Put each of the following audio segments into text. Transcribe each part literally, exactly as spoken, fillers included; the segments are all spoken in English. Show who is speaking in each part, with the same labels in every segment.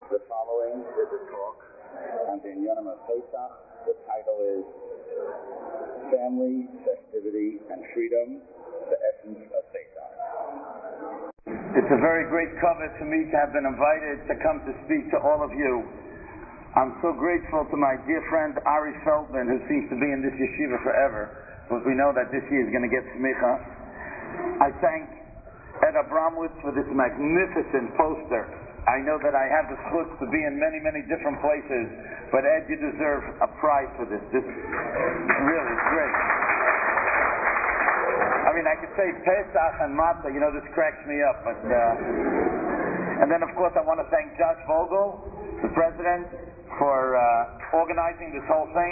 Speaker 1: The following is a talk on the Inyanim of Pesach. The title is Family, Festivity, and Freedom, the Essence of Pesach.
Speaker 2: It's a very great covet for me to have been invited to come to speak to all of you. I'm so grateful to my dear friend Ari Feldman, who seems to be in this yeshiva forever, because we know that this year is going to get smicha. I thank Ed Abramowitz for this magnificent poster. I know that I have the chutz to be in many, many different places, but Ed, you deserve a prize for this. This really is great. I mean, I could say Pesach and Matzah, you know, this cracks me up. But uh, and then, of course, I want to thank Josh Vogel, the president, for uh, organizing this whole thing.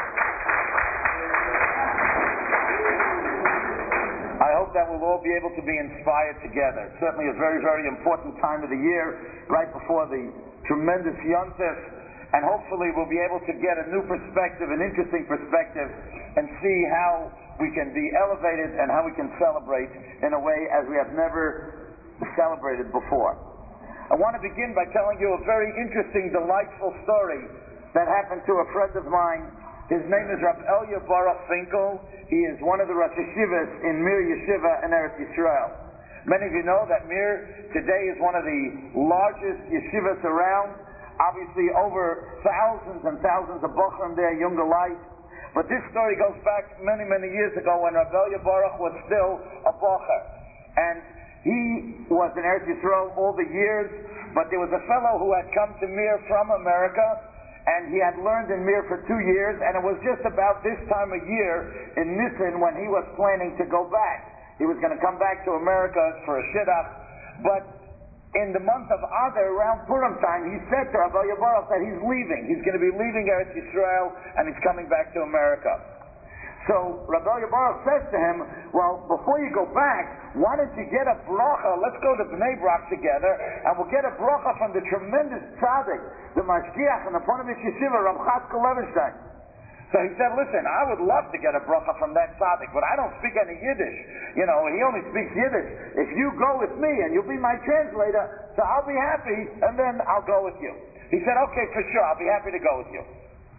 Speaker 2: I hope that we'll all be able to be inspired together. It's certainly a very, very important time of the year, right before the tremendous Yom Tov, and hopefully we'll be able to get a new perspective, an interesting perspective, and see how we can be elevated and how we can celebrate in a way as we have never celebrated before. I want to begin by telling you a very interesting, delightful story that happened to a friend of mine. His name is Rab Elia Baruch Finkel. He is one of the Rosh Yeshivas in Mir Yeshiva in Eretz Yisrael. Many of you know that Mir today is one of the largest yeshivas around. Obviously over thousands and thousands of Bochum there, younger life. But this story goes back many, many years ago when Rab Elia Baruch was still a Bocher. And he was in Eretz Yisrael all the years, but there was a fellow who had come to Mir from America, and he had learned in Mir for two years, and it was just about this time of year in Nisan when he was planning to go back. He was going to come back to America for a shidduch, but in the month of Adar, around Purim time, he said to Rab Elia Baruch that he's leaving. He's going to be leaving Eretz Yisrael, and he's coming back to America. So Rab Elia Baruch says to him, well, before you go back, why don't you get a bracha? Let's go to Bnei Brak together, and we'll get a bracha from the tremendous tzaddik, the Mashgiach and the Ponevezh Yeshiva, Rav Chatzkel Levenstein. So he said, listen, I would love to get a bracha from that tzaddik, but I don't speak any Yiddish. You know, he only speaks Yiddish. If you go with me, and you'll be my translator, so I'll be happy, and then I'll go with you. He said, okay, for sure, I'll be happy to go with you.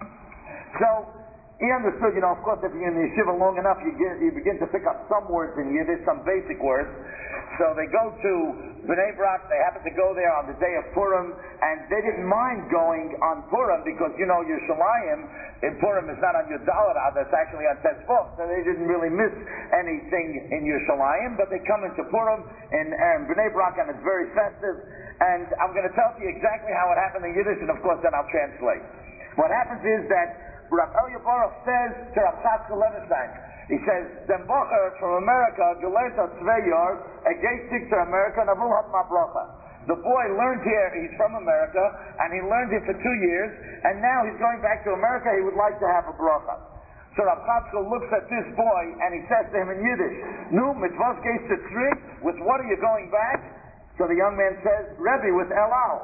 Speaker 2: So he understood, you know, of course, if you're in the yeshiva long enough, you, get, you begin to pick up some words in Yiddish, some basic words. So they go to Bnei Brak. They happen to go there on the day of Purim, and they didn't mind going on Purim because, you know, Yerushalayim in Purim is not on Yud Daled Ad, it's actually on Tes-Vov, so they didn't really miss anything in Yerushalayim, but they come into Purim in um, Bnei Brak, and it's very festive. And I'm going to tell you exactly how it happened in Yiddish, and of course then I'll translate. What happens is that Rab Elia Baruch says to Rav Chatzkel Levenstein, he says, "Dem Bocher from America, gelernt at zwei Jahr, a gate to America, and avul hat ma bracha." The boy learned here, he's from America, and he learned here for two years, and now he's going back to America, he would like to have a bracha. So Rav Chatzkel looks at this boy, and he says to him in Yiddish, "Nu, mit was gehst du zurück? With what are you going back?" So the young man says, "Rebbe, with El Al."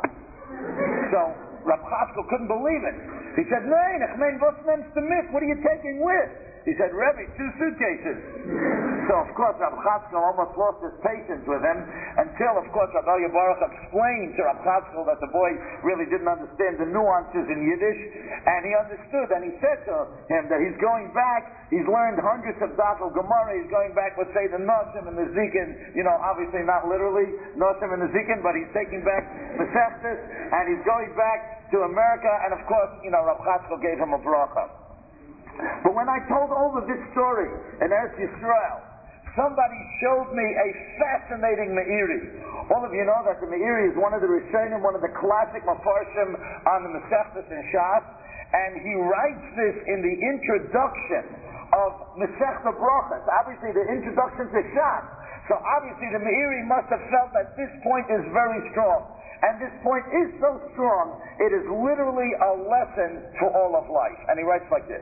Speaker 2: So Rav Chatzkel couldn't believe it. He said, "Nein, ich mein, was nimmst du mit? What are you taking with?" He said, "Rebbe, two suitcases." So, of course, Rav Chatzkel almost lost his patience with him until, of course, Rab Elia Baruch explained to Rav Chatzkel that the boy really didn't understand the nuances in Yiddish, and he understood, and he said to him that he's going back, he's learned hundreds of Dakel Gemara, he's going back with, say, the Nosim and the Zikin, you know, obviously not literally, Nosim and the Zikin, but he's taking back Masechtas, and he's going back to America, and of course, you know, Rav Chatzkel gave him a bracha. But when I told over this story in Eretz Yisrael, somebody showed me a fascinating Meiri. All of you know that the Meiri is one of the Rishonim, one of the classic Mefarshim on the Masechtas and Shas, and he writes this in the introduction of Masechta Brachas, obviously the introduction to Shas. So obviously the Meiri must have felt that this point is very strong. And this point is so strong, it is literally a lesson for all of life. And he writes like this.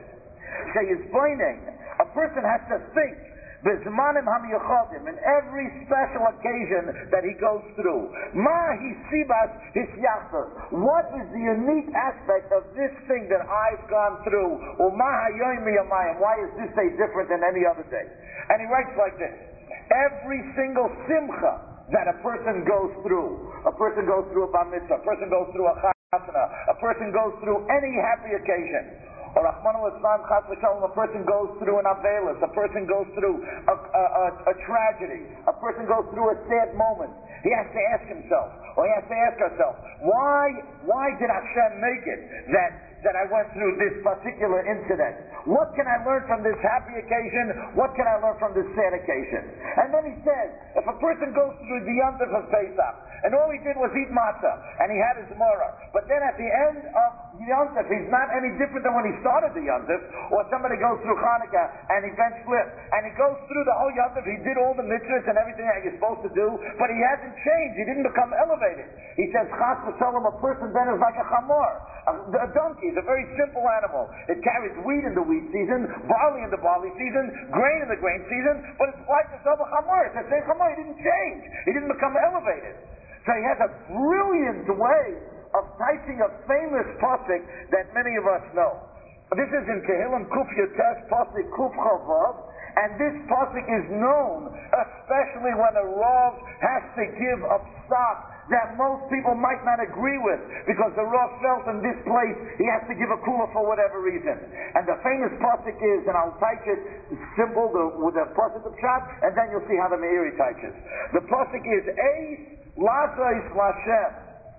Speaker 2: A person has to think B'zmanim hamiyuchodim, in every special occasion that he goes through. Ma hi sibas hisyachtos. What is the unique aspect of this thing that I've gone through? Uma hayoim miyamayim. Why is this day different than any other day? And he writes like this. Every single simcha that a person goes through, a person goes through a bar mitzvah, a person goes through a A person goes through any happy occasion. Or Rahman al-Islam, Chas v'Shalom, a person goes through an Avelis, a person goes through a, a, a, a tragedy, a person goes through a sad moment. He has to ask himself, or he has to ask herself, why, why did Hashem make it that, that I went through this particular incident? What can I learn from this happy occasion? What can I learn from this sad occasion? And then he says, if a person goes through the Yom Tov of Pesach, and all he did was eat matzah, and he had his Gemara, but then at the end of Yom Tov, he's not any different than when he started the Yom Tov, or somebody goes through Hanukkah, and he bench flip, and he goes through the whole Yom Tov, he did all the mitzvahs and everything that you're supposed to do, but he hasn't changed, he didn't become elevated. He says, Chas v'Shalom, a person then is like a chamor. A, a donkey is a very simple animal. It carries wheat in the wheat season, barley in the barley season, grain in the grain season, but it's like the same chamor. It's the same chamor, he didn't change. He didn't become elevated. So he has a brilliant way of typing a famous pasuk that many of us know. This is in Tehillim Kuf Yotes pasuk Kuf Chavav, and this pasuk is known especially when a Rav has to give a psak that most people might not agree with, because the Rav felt in this place he has to give a kula for whatever reason. And the famous pasuk is, and I'll type it simple the, with the pasuk of Pshat, and then you'll see how the Meiri types it. The pasuk is Eis Lasais Lashem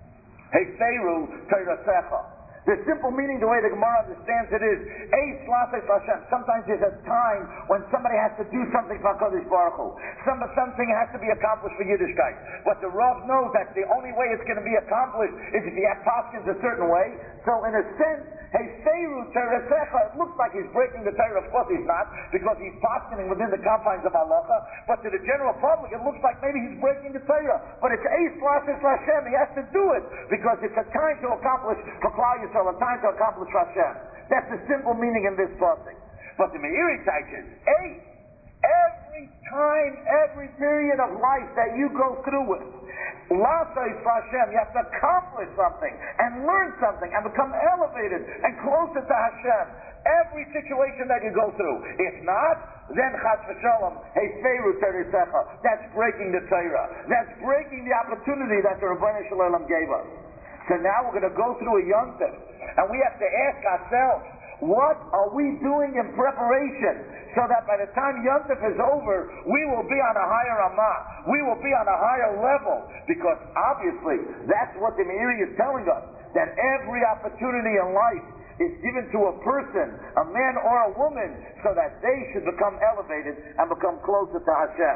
Speaker 2: Heiseru Teirasecha. The simple meaning, the way the Gemara understands it, is Eis Lasais Lashem. Sometimes there's a time when somebody has to do something for HaKadosh Baruch Hu. Some, something has to be accomplished for Yiddishkeit. But the Rav knows that the only way it's going to be accomplished is if he has paskins a certain way. So in a sense, Heiseru Teirasecha, it looks like he's breaking the Torah. Of course he's not, because he's paskining within the confines of halacha. But to the general public, it looks like maybe he's breaking the Torah. But it's Eis Lasais Lashem. He has to do it because it's a time to accomplish for Klal Yisrael, a time to accomplish Hashem. That's the simple meaning in this pasuk. But the Meiri teaches, Eis, every time, every period of life that you go through with, Lasais Hashem, you have to accomplish something and learn something and become elevated and closer to Hashem. Every situation that you go through. If not, then Chas v'Shalom, Heiseru Teirasecha. That's breaking the Torah. That's breaking the opportunity that the Rebbeinu Shalom gave us. So now we're going to go through a Yom Tov, and we have to ask ourselves, what are we doing in preparation so that by the time Yom Tov is over, we will be on a higher Ramah. We will be on a higher level. Because obviously, that's what the Meiri is telling us. That every opportunity in life is given to a person, a man or a woman, so that they should become elevated and become closer to Hashem.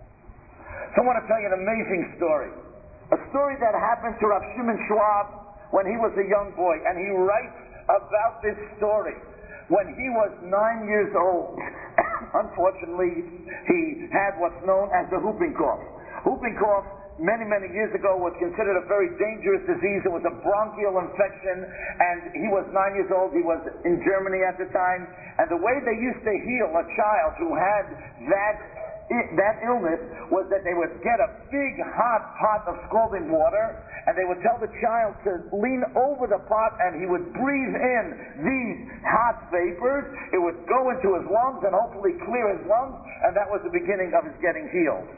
Speaker 2: So I want to tell you an amazing story. A story that happened to Rav Shimon Schwab when he was a young boy. And he writes about this story. When he was nine years old, unfortunately, he had what's known as the whooping cough. Whooping cough, many, many years ago, was considered a very dangerous disease. It was a bronchial infection, and he was nine years old. He was in Germany at the time. And the way they used to heal a child who had that that illness was that they would get a big hot pot of scalding water, and they would tell the child to lean over the pot, and he would breathe in these hot vapors. It would go into his lungs and hopefully clear his lungs, and that was the beginning of his getting healed.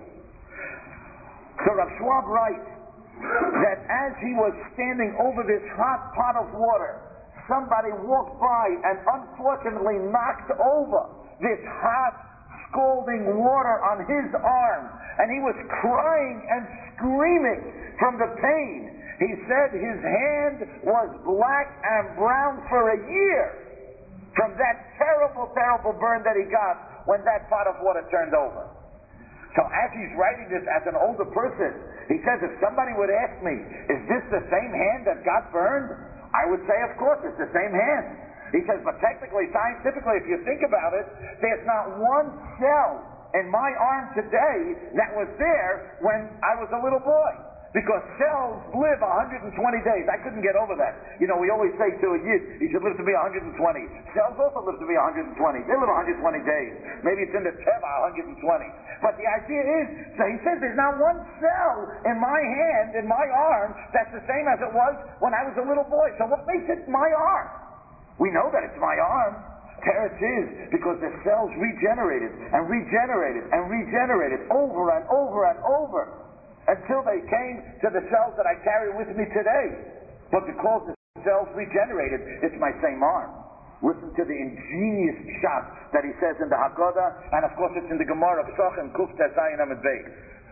Speaker 2: So Rav Schwab writes that as he was standing over this hot pot of water, somebody walked by and unfortunately knocked over this hot scalding water on his arm, and he was crying and screaming from the pain. He said his hand was black and brown for a year from that terrible, terrible burn that he got when that pot of water turned over. So as he's writing this as an older person, he says, if somebody would ask me, is this the same hand that got burned? I would say, of course, it's the same hand. He says, but technically, scientifically, if you think about it, there's not one cell in my arm today that was there when I was a little boy. Because cells live one hundred twenty days. I couldn't get over that. You know, we always say to a Yid, he should live to be one hundred twenty. Cells also live to be one hundred twenty. They live one hundred twenty days. Maybe it's in the Teva, one hundred twenty. But the idea is, so he says there's not one cell in my hand, in my arm, that's the same as it was when I was a little boy. So what makes it my arm? We know that it's my arm. Teretz is because the cells regenerated and regenerated and regenerated over and over and over until they came to the cells that I carry with me today. but because the cells regenerated, it's my same arm. Listen to the ingenious shot that he says in the Haggadah, and of course it's in the Gemara, Psachim, Kuf Tezayin Amid Beis.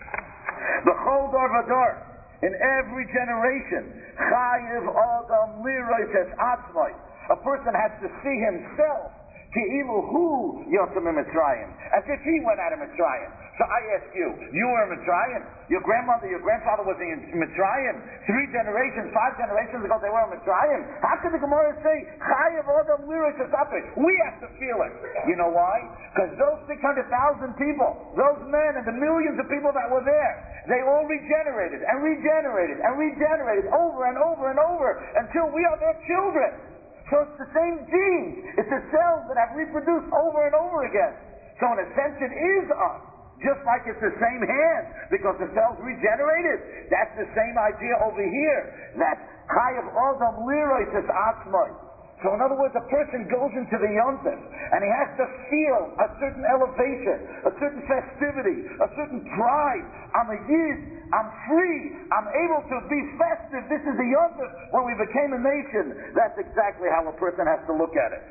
Speaker 2: B'chol dor v'dor, in every generation, Chayiv Adam Lirois Es Atzmai. A person has to see himself, Ki'ilu Hu Yotzim Mitzrayim, as if he went out of Mitzrayim. So I ask you, you were in Mitzrayim? Your grandmother, your grandfather was in Mitzrayim? Three generations, five generations ago they were in Mitzrayim? How could the Gemara say, Chayav Adam Lirois Es Atzmai? We have to feel it. You know why? Because those six hundred thousand people, those men and the millions of people that were there, they all regenerated and regenerated and regenerated over and over and over until we are their children. So it's the same genes. It's the cells that have reproduced over and over again. So in a sense it is us. Just like it's the same hand, because the cells regenerated. That's the same idea over here. That Chayav Adam Lirois Es Atzmai. So in other words, a person goes into the Yontif and he has to feel a certain elevation, a certain festivity, a certain pride. I'm a Yid, I'm free, I'm able to be festive. This is the Yontif when we became a nation. That's exactly how a person has to look at it.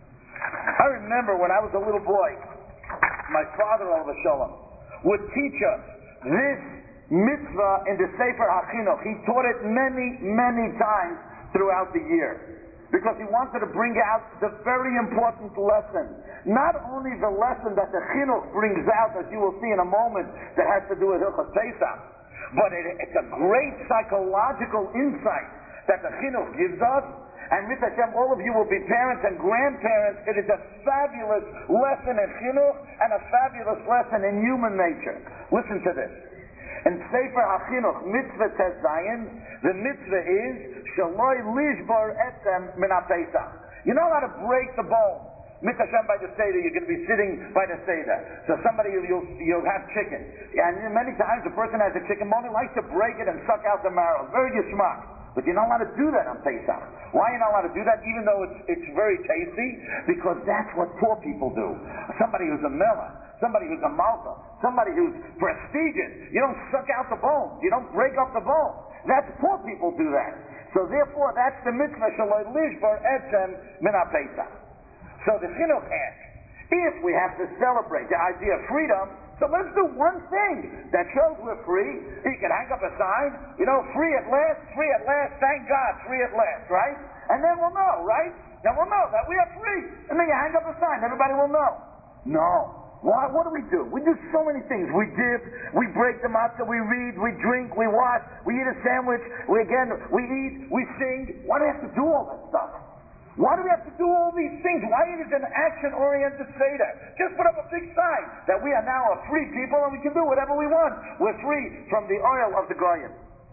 Speaker 2: I remember when I was a little boy, my father, Olav Shalom, would teach us this mitzvah in the Sefer HaChinuch. He taught it many, many times throughout the year. Because he wanted to bring out the very important lesson. Not only the lesson that the Chinuch brings out, as you will see in a moment, that has to do with Hilchos Pesach, but it, it's a great psychological insight that the Chinuch gives us. And with Hashem, all of you will be parents and grandparents. It is a fabulous lesson in Chinuch and a fabulous lesson in human nature. Listen to this. In Sefer HaChinuch, Mitzvah Tes Zayin, the mitzvah is Shaloi Lishbar Etzem Min HaPesach. You're not allowed to break the bone. Mitzvah Hashem by the Seder, you're going to be sitting by the Seder. So somebody, you'll, you'll have chicken. And many times a person has a chicken bone, he likes to break it and suck out the marrow. Very geschmack. But you're not allowed to do that on Pesach. Why are you not allowed to do that, even though it's, it's very tasty? Because that's what poor people do. Somebody who's a melech, somebody who's a malka, somebody who's prestigious, you don't suck out the bone. You don't break up the bone. That's poor people do that. So therefore, that's the mitzvah shaloi lishbar etzem min ha-Pesach. So the Chinuch asks, if we have to celebrate the idea of freedom, so let's do one thing that shows we're free. You can hang up a sign, you know, free at last, free at last, thank God, free at last, right? And then we'll know, right? Then we'll know that we are free. And then you hang up a sign, everybody will know. No. Why? What do we do? We do so many things. We dip, we break the matzah, we read, we drink, we wash, we eat a sandwich, we again, we eat, we sing. Why do we have to do all that stuff? Why do we have to do all these things? Why it is an action-oriented Seder? Just put up a big sign that we are now a free people and we can do whatever we want. We're free from the oil of the Goyim.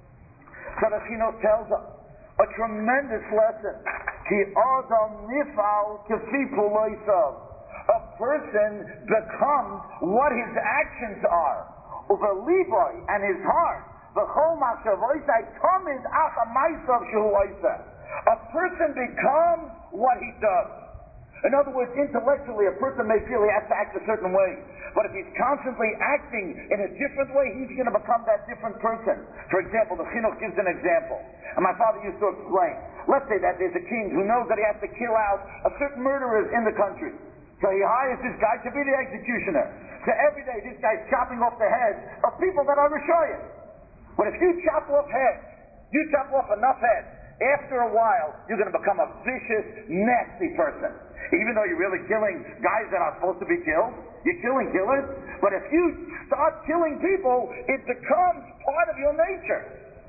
Speaker 2: So the Chinuch tells us a tremendous lesson. Ki adam nifal kefi puloisav. A person becomes what his actions are. Uva liboy, and his heart. V'chol machshavoisai tomid ach ha'maisav shehu oiseh. A person becomes what he does. In other words, intellectually, a person may feel he has to act a certain way. But if he's constantly acting in a different way, he's going to become that different person. For example, the Chinuch gives an example. And my father used to explain. Let's say that there's a king who knows that he has to kill out a certain murderers in the country. So he hires this guy to be the executioner. So every day this guy's chopping off the heads of people that are Rishoyim. But if you chop off heads, you chop off enough heads, after a while, you're going to become a vicious, nasty person. Even though you're really killing guys that are supposed to be killed, you're killing killers. But if you start killing people, it becomes part of your nature.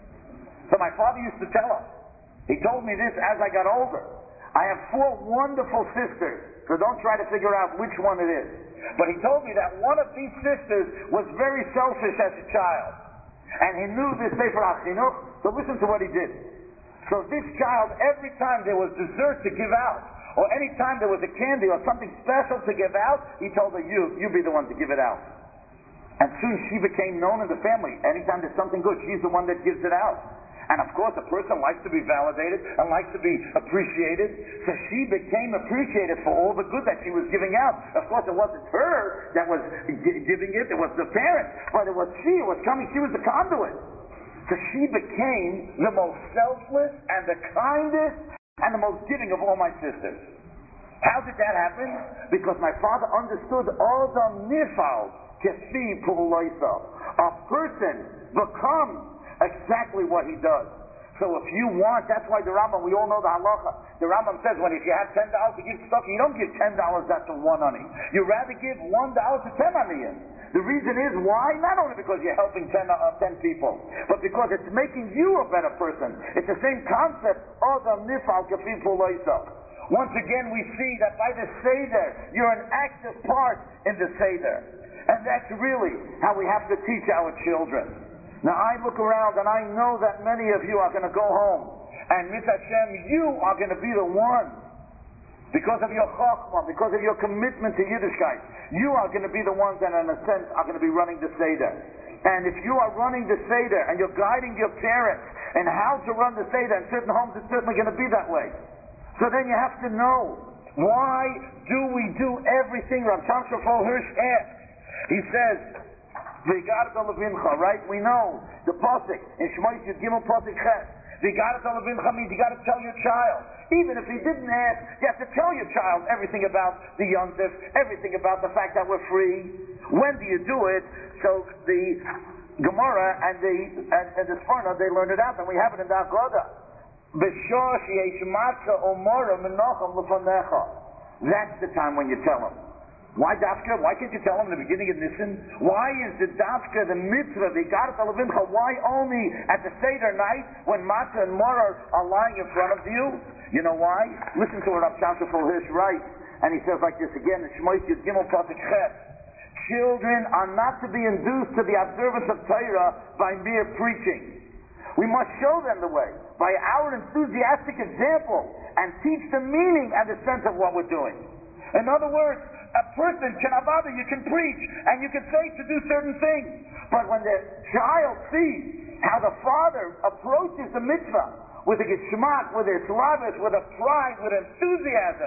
Speaker 2: So my father used to tell us, he told me this as I got older. I have four wonderful sisters, so don't try to figure out which one it is. But he told me that one of these sisters was very selfish as a child. And he knew this Sefer HaChinuch, so listen to what he did. So this child, every time there was dessert to give out, or any time there was a candy or something special to give out, he told her, you, you be the one to give it out. And soon she became known in the family. Anytime there's something good, she's the one that gives it out. And of course, a person likes to be validated and likes to be appreciated. So she became appreciated for all the good that she was giving out. Of course, it wasn't her that was g- giving it, it was the parents. But it was she, it was coming, she was the conduit. So she became the most selfless and the kindest and the most giving of all my sisters. How did that happen? Because my father understood Adam nifal kefi pu'uloisa. A person becomes exactly what he does. So if you want, that's why the Rambam, we all know the halacha. The Rambam says when if you have ten dollars to give tzedakah, you don't give ten dollars that to one ani. You rather give one dollar to ten aniyim. The reason is why? Not only because you're helping ten, uh, ten people, but because it's making you a better person. It's the same concept. Adam nifal kefi pu'uloisa. Once again, we see that by the Seder, you're an active part in the Seder. And that's really how we have to teach our children. Now, I look around and I know that many of you are going to go home. And Mit Hashem, you are going to be the ones, because of your chachma, because of your commitment to Yiddishkeit, you are going to be the ones that, in a sense, are going to be running the Seder. And if you are running the Seder and you're guiding your parents in how to run the Seder, in certain homes it's certainly going to be that way. So then you have to know, why do we do everything? Rav Chaim Shmuel Hirsch asks. He says, V'garta levincha, right? We know the pasuk in Shmois Yud Gimel pasuk Ches. V'garta levincha means you got to tell your child. Even if he didn't ask, you have to tell your child everything about the Yontif, everything about the fact that we're free. When do you do it? So the Gemara and the and, and the Sforno, they learn it out, and we have it in the Haggadah. That's the time when you tell him. Why dafka? Why can't you tell him in the beginning of Nisan? Why is the dafka, the mitzvah, the Garta Levincha, why only at the Seder night when matzah and maror are lying in front of you? You know why? Listen to what Rav Chaim Shmuel Hirsch writes, and he says like this again in Shmois Yud Gimel pasuk Ches. Children are not to be induced to the observance of Torah by mere preaching. We must show them the way by our enthusiastic example and teach the meaning and the sense of what we're doing. In other words, a person can avada, you can preach, and you can say to do certain things. But when the child sees how the father approaches the mitzvah with a geschmack, with a slavish, with a pride, with enthusiasm,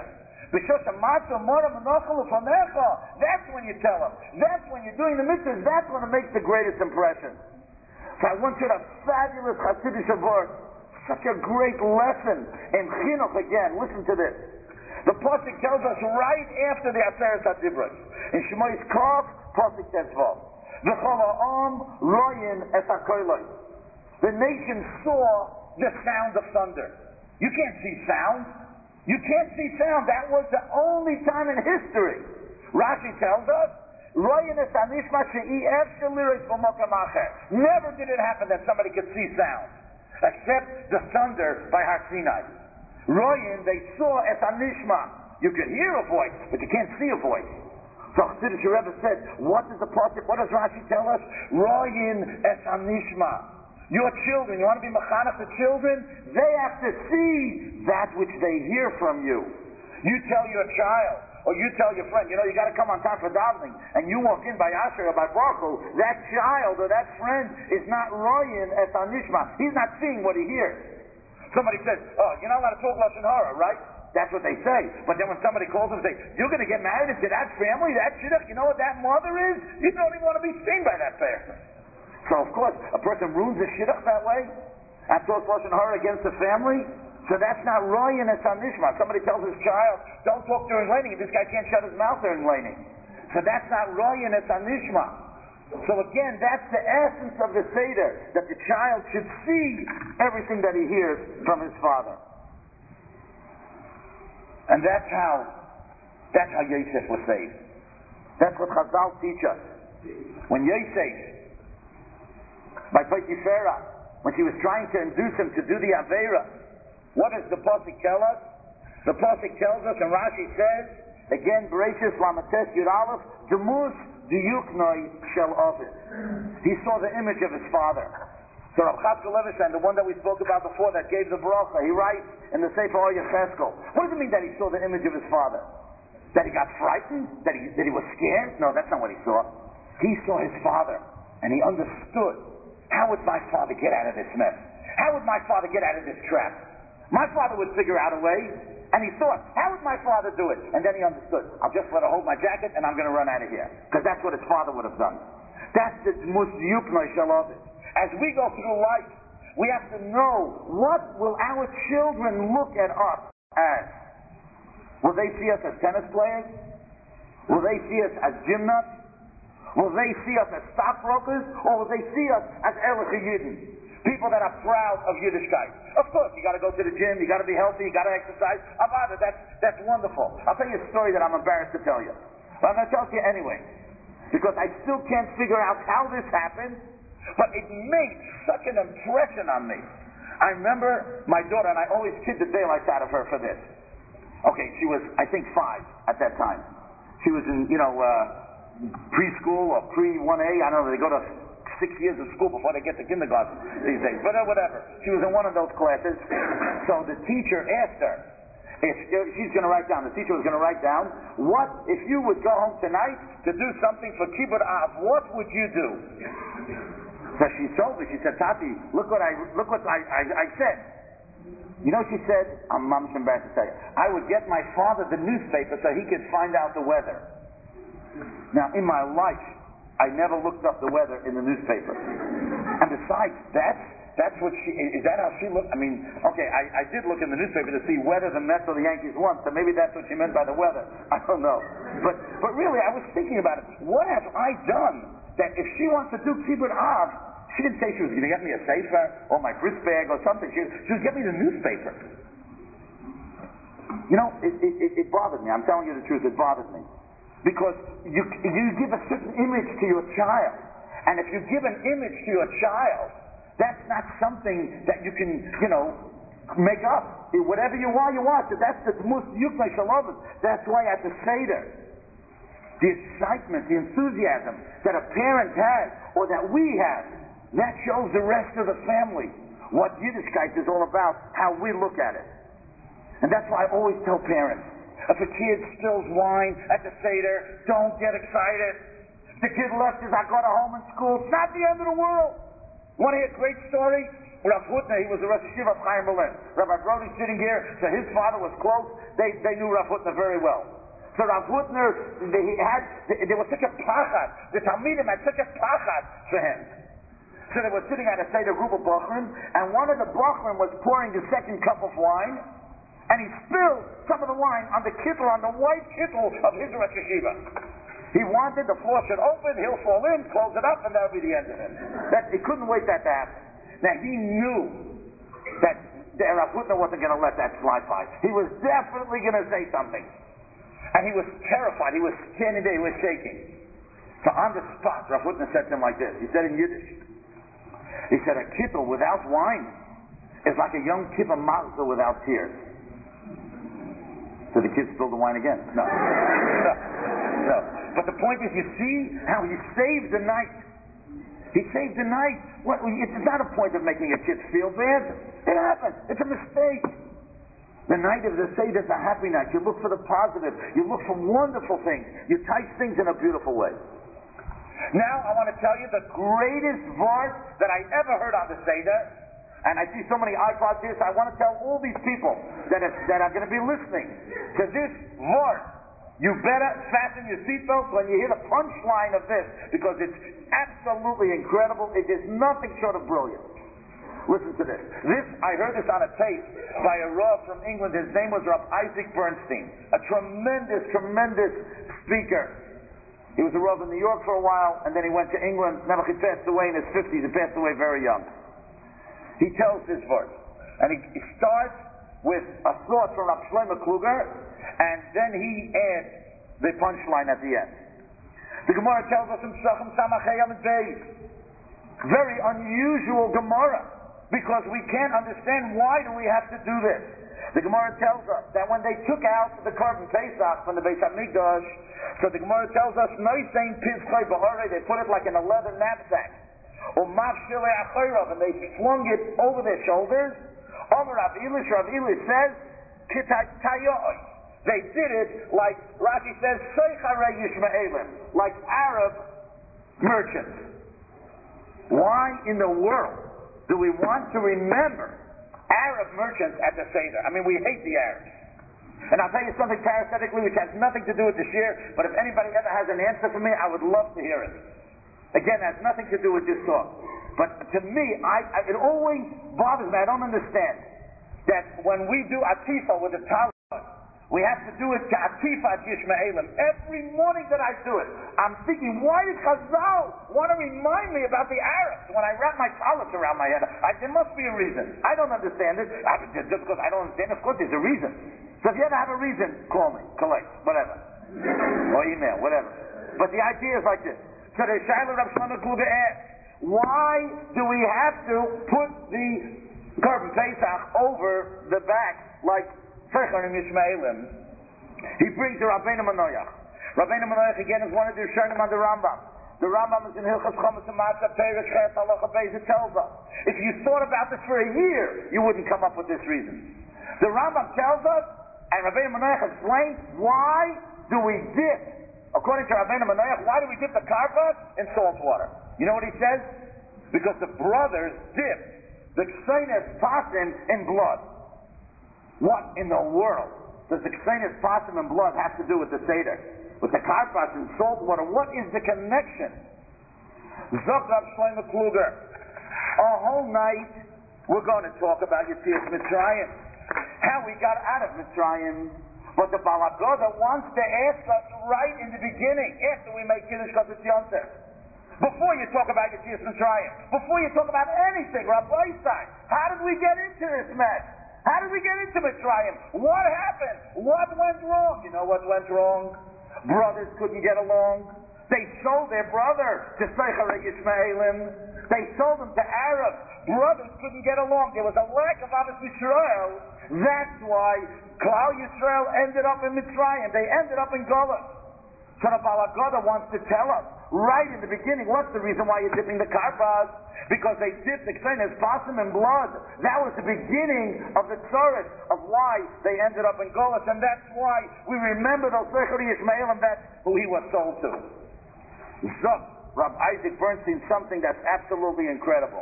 Speaker 2: that's when you tell him. That's when you're doing the mitzvahs. That's when it makes the greatest impression. So I want you to have fabulous Hasidic word. Such a great lesson in Chinuch again. Listen to this. The pasuk tells us right after the Aseret HaDibros in Shmois Kaf, pasuk Tezvav. V'chol ha'am royin es hakolos. The nation saw the sound of thunder. You can't see sound. You can't see sound. That was the only time in history. Rashi tells us, royin es hanishma she'i efshel liros b'mokam acher. Never did it happen that somebody could see sound, except the thunder by Har Sinai. Royin, they saw es hanishma. You could hear a voice, but you can't see a voice. So Chassidish Rebbe said, what does the pasuk, what does Rashi tell us? Royin es hanishma. Your children, you want to be mechanech the children? They have to see that which they hear from you. You tell your child, or you tell your friend, you know, you got to come on time for davening, and you walk in by Asher or by Baruch Hu, that child or that friend is not royin es hanishma. He's not seeing what he hears. Somebody says, oh, you're not allowed to talk Lashon Hara, right? That's what they say. But then when somebody calls them and says, you're going to get married into that family, that shidduch, you know what that mother is? You don't even want to be seen by that person. So, of course, a person ruins the shidduch that way and talks Lashon Hara against the family. So that's not royin es hanishma. Somebody tells his child, don't talk during laning. This guy can't shut his mouth during laning. So that's not royin es hanishma. So again, that's the essence of the Seder, that the child should see everything that he hears from his father. And that's how, that's how Yosef was saved. That's what Chazal teach us. When Yosef, by Potiphera, when she was trying to induce him to do the Aveira, what does the pasuk tell us? The pasuk tells us, and Rashi says, again, Bereshis Lamates Yud Aleph, Demus Diyuknoi Shel Ovid. He saw the image of his father. So Rav Chatzkel Levinstein, the one that we spoke about before, that gave the bracha, he writes in the Sefer Or Yecheskel. What does it mean that he saw the image of his father? That he got frightened? That he, that he was scared? No, that's not what he saw. He saw his father, and he understood, how would my father get out of this mess? How would my father get out of this trap? My father would figure out a way, and he thought, how would my father do it? And then he understood, I'll just let her hold my jacket, and I'm going to run out of here. Because that's what his father would have done. That's the Mus Yuknoi Shel Ovid. As we go through life, we have to know, what will our children look at us as? Will they see us as tennis players? Will they see us as gymnasts? Will they see us as stockbrokers? Or will they see us as Ehrliche Yidden? People that are proud of Yiddishkeit. Of course, you got to go to the gym, you got to be healthy, you got to exercise. Avada, that's, that's wonderful. I'll tell you a story that I'm embarrassed to tell you. But I'm going to tell it to you anyway. Because I still can't figure out how this happened, but it made such an impression on me. I remember my daughter, and I always kid the daylights out of her for this. Okay, she was, I think, five at that time. She was in, you know, uh, preschool or pre one A. I don't know, they go to six years of school before they get to kindergarten these days, but uh, whatever. She was in one of those classes. So the teacher asked her if she's going to write down. The teacher was going to write down, what if you would go home tonight to do something for Kibbutz Av? What would you do? So she told me. She said, Tati, look what I look what I I, I said. You know, she said, I'm I'm embarrassed to say, I would get my father the newspaper so he could find out the weather. Now, in my life, I never looked up the weather in the newspaper. And besides, that's, that's what she, is that how she looked? I mean, okay, I, I did look in the newspaper to see whether the Mets or the Yankees won, so maybe that's what she meant by the weather. I don't know. But, but really, I was thinking about it. What have I done that if she wants to do Kibbutz Av, she didn't say she was going to get me a sefer or my bris bag or something. She, she was get me the newspaper. You know, it, it, it bothered me. I'm telling you the truth, it bothered me. Because you, you give a certain image to your child. And if you give an image to your child, that's not something that you can, you know, make up. Whatever you are, you are. So that's the most yukmei shalovim. That's why at the Seder, the excitement, the enthusiasm that a parent has, or that we have, that shows the rest of the family what Yiddishkeit is all about, how we look at it. And that's why I always tell parents, if a kid spills wine at the Seder, don't get excited. The kid left his I got a home in school. It's not the end of the world. Want to hear a great story? Rav Hutner, he was the Rosh Hashiva of Chaim Berlin. Rabbi Brody sitting here, so his father was close. They they knew Rav Hutner very well. So Rav Hutner, he had, there was such a pachad. The Talmidim had such a pachad for him. So they were sitting at a Seder group of Bachrim, and one of the Bachrim was pouring the second cup of wine, and he spilled some of the wine on the kittel, on the white kittel of his Rosh Hashiva. He wanted the floor should open, he'll fall in, close it up, and that'll be the end of it. That, he couldn't wait that to happen. Now he knew that Rav Hutner wasn't going to let that slide by. He was definitely going to say something. And he was terrified. He was standing there, he was shaking. So on the spot, Rav Hutner said to him like this. He said in Yiddish, he said, a kittel without wine is like a young kippah mazda without tears. So the kid spilled the wine again. No. no. No. But the point is, you see how he saved the night. He saved the night. What, it's not a point of making a kid feel bad. It happened. It's a mistake. The night of the Seder is a happy night. You look for the positive. You look for wonderful things. You type things in a beautiful way. Now I want to tell you the greatest verse that I ever heard on the Seder. And I see so many iPods here, so I want to tell all these people that are, that are going to be listening to this verse. You better fasten your seatbelts when you hear the punchline of this, because it's absolutely incredible. It is nothing short of brilliant. Listen to this. This, I heard this on a tape by a Rav from England. His name was Rav Isaac Bernstein. A tremendous, tremendous speaker. He was a Rav in New York for a while, and then he went to England. Now he passed away in his fifties. He passed away very young. He tells this verse, and he, he starts with a thought from Rav Shlomo Kluger, and then he adds the punchline at the end. The Gemara tells us in Psachim Samachei Amud Beis, very unusual Gemara, because we can't understand why do we have to do this. The Gemara tells us that when they took out the Korban Pesach from the Beis Hamikdash, so the Gemara tells us, Noisein Pivchoi Ba'orei, they put it like in a leather knapsack. And they flung it over their shoulders. Rav Elish, Rav Elish says, they did it like, Rashi says, like Arab merchants. Why in the world do we want to remember Arab merchants at the Seder? I mean, we hate the Arabs. And I'll tell you something parenthetically which has nothing to do with this year, but if anybody ever has an answer for me, I would love to hear it. Again, it has nothing to do with this talk. But to me, I, I, it always bothers me. I don't understand that when we do atifa with the Talmud, we have to do it to atifa Yishmaelim. Every morning that I do it, I'm thinking, why did Chazal want to remind me about the Arabs when I wrap my tallis around my head? I, there must be a reason. I don't understand it. I, just because I don't understand it, of course there's a reason. So if you ever have a reason, call me, collect, whatever. Or email, whatever. But the idea is like this. So the Shaila Rav Shlomo Kluger asks, why do we have to put the Korban Pesach over the back like Secharim Yishmaelim? He brings the Rabbeinu Manoach. Rabbeinu Manoach again is one of the Rishonim on the Rambam. The Rambam is in Hilchas Chometz Matzah Perek Ches Halacha Beis. It tells us if you thought about this for a year, you wouldn't come up with this reason. The Rambam tells us, and Rabbeinu Manoach explains, why do we dip? According to Rabbeinu Manoach, why do we dip the karpas in salt water? You know what he says? Because the brothers dipped the Ksenes Pasim in blood. What in the world does the Ksenes Pasim in blood have to do with the Seder? With the karpas in salt water? What is the connection? Zok Rav Shlomo Kluger. A whole night we're going to talk about Yetzias Mitzrayim. How we got out of Mitzrayim. But the Baal HaGoda wants to ask us right in the beginning, after we make Kiddush Kodesh Yontif. Before you talk about Yetzias Mitzrayim. Before you talk about anything, Rabbi Isai. How did we get into this mess? How did we get into Mitzrayim? What happened? What went wrong? You know what went wrong? Brothers couldn't get along. They sold their brother to Secharim Yishmaelim. They sold him to Arabs. Brothers couldn't get along. There was a lack of Ahavas Yisrael. That's why Klal Yisrael ended up in Mitzrayim. They ended up in Golus. So the Baal HaGoda wants to tell us right in the beginning, what's the reason why you're dipping the karpas? Because they dipped the Ksenes Pasim in blood. That was the beginning of the tzoros of why they ended up in Golus, and that's why we remember those Secharim Yishmael, and that's who he was sold to. Zok, Rav Isaac Bernstein, something that's absolutely incredible.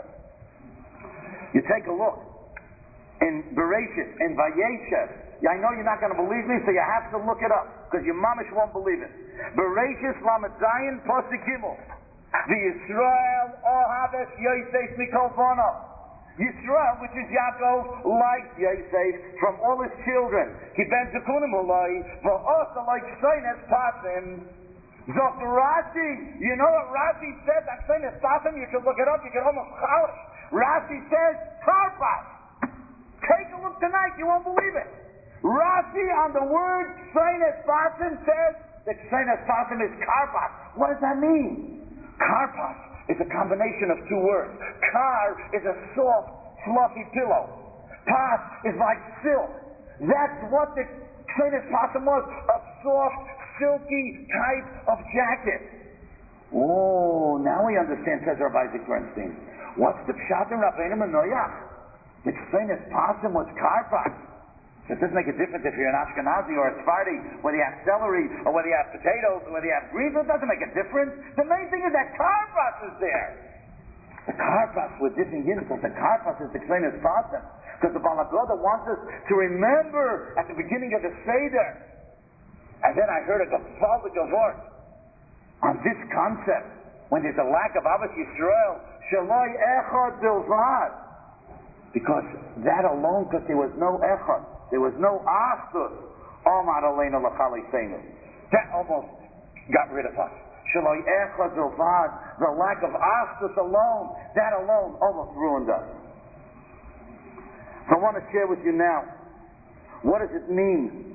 Speaker 2: You take a look in Bereshit, in Vayeshev. I know you're not going to believe me, so you have to look it up, because your mamish won't believe it. Bereshit Lamed Zayin Pasuk Gimel. The Yisrael Ohaves Yosef Mikol Bono. Yisrael, which is Yaakov, liked Yosef from all his children. He ben Zekunim Ulai, but also like Ksenes Pasim. Zok Rashi, you know what Rashi says? That Ksenes Pasim, you can look it up, you can almost chalish. Rashi says, karpas. Take a look tonight, you won't believe it. Rashi on the word Ksenes Pasim says that Ksenes Pasim is karpas. What does that mean? Karpas is a combination of two words. Kar is a soft, fluffy pillow. Pas is like silk. That's what the Ksenes Pasim was. A soft, silky type of jacket. Oh, now we understand, says Rabbi Isaac Bernstein. What's the pshat in Rabbeinu Manoach? The Ksenes Pasim was karpas. So it doesn't make a difference if you're an Ashkenazi or a Sephardi, whether you have celery or whether you have potatoes or whether you have greens. It doesn't make a difference. The main thing is that karpas is there. The karpas we're dipping in because the karpas is the Ksenes Pasim. Because the Baal HaGoda wants us to remember at the beginning of the Seder. And then I heard a Gefaldig Gevort on this concept. When there's a lack of Ahavas Yisrael, Shaloi Echad Bilvad. Because that alone, because there was no Echad. There was no Astus. Omar Aleinu L'Chali Seinu. That almost got rid of us. Shaloi Echad Bilvad. The lack of Astus alone, that alone almost ruined us. So I want to share with you now, what does it mean?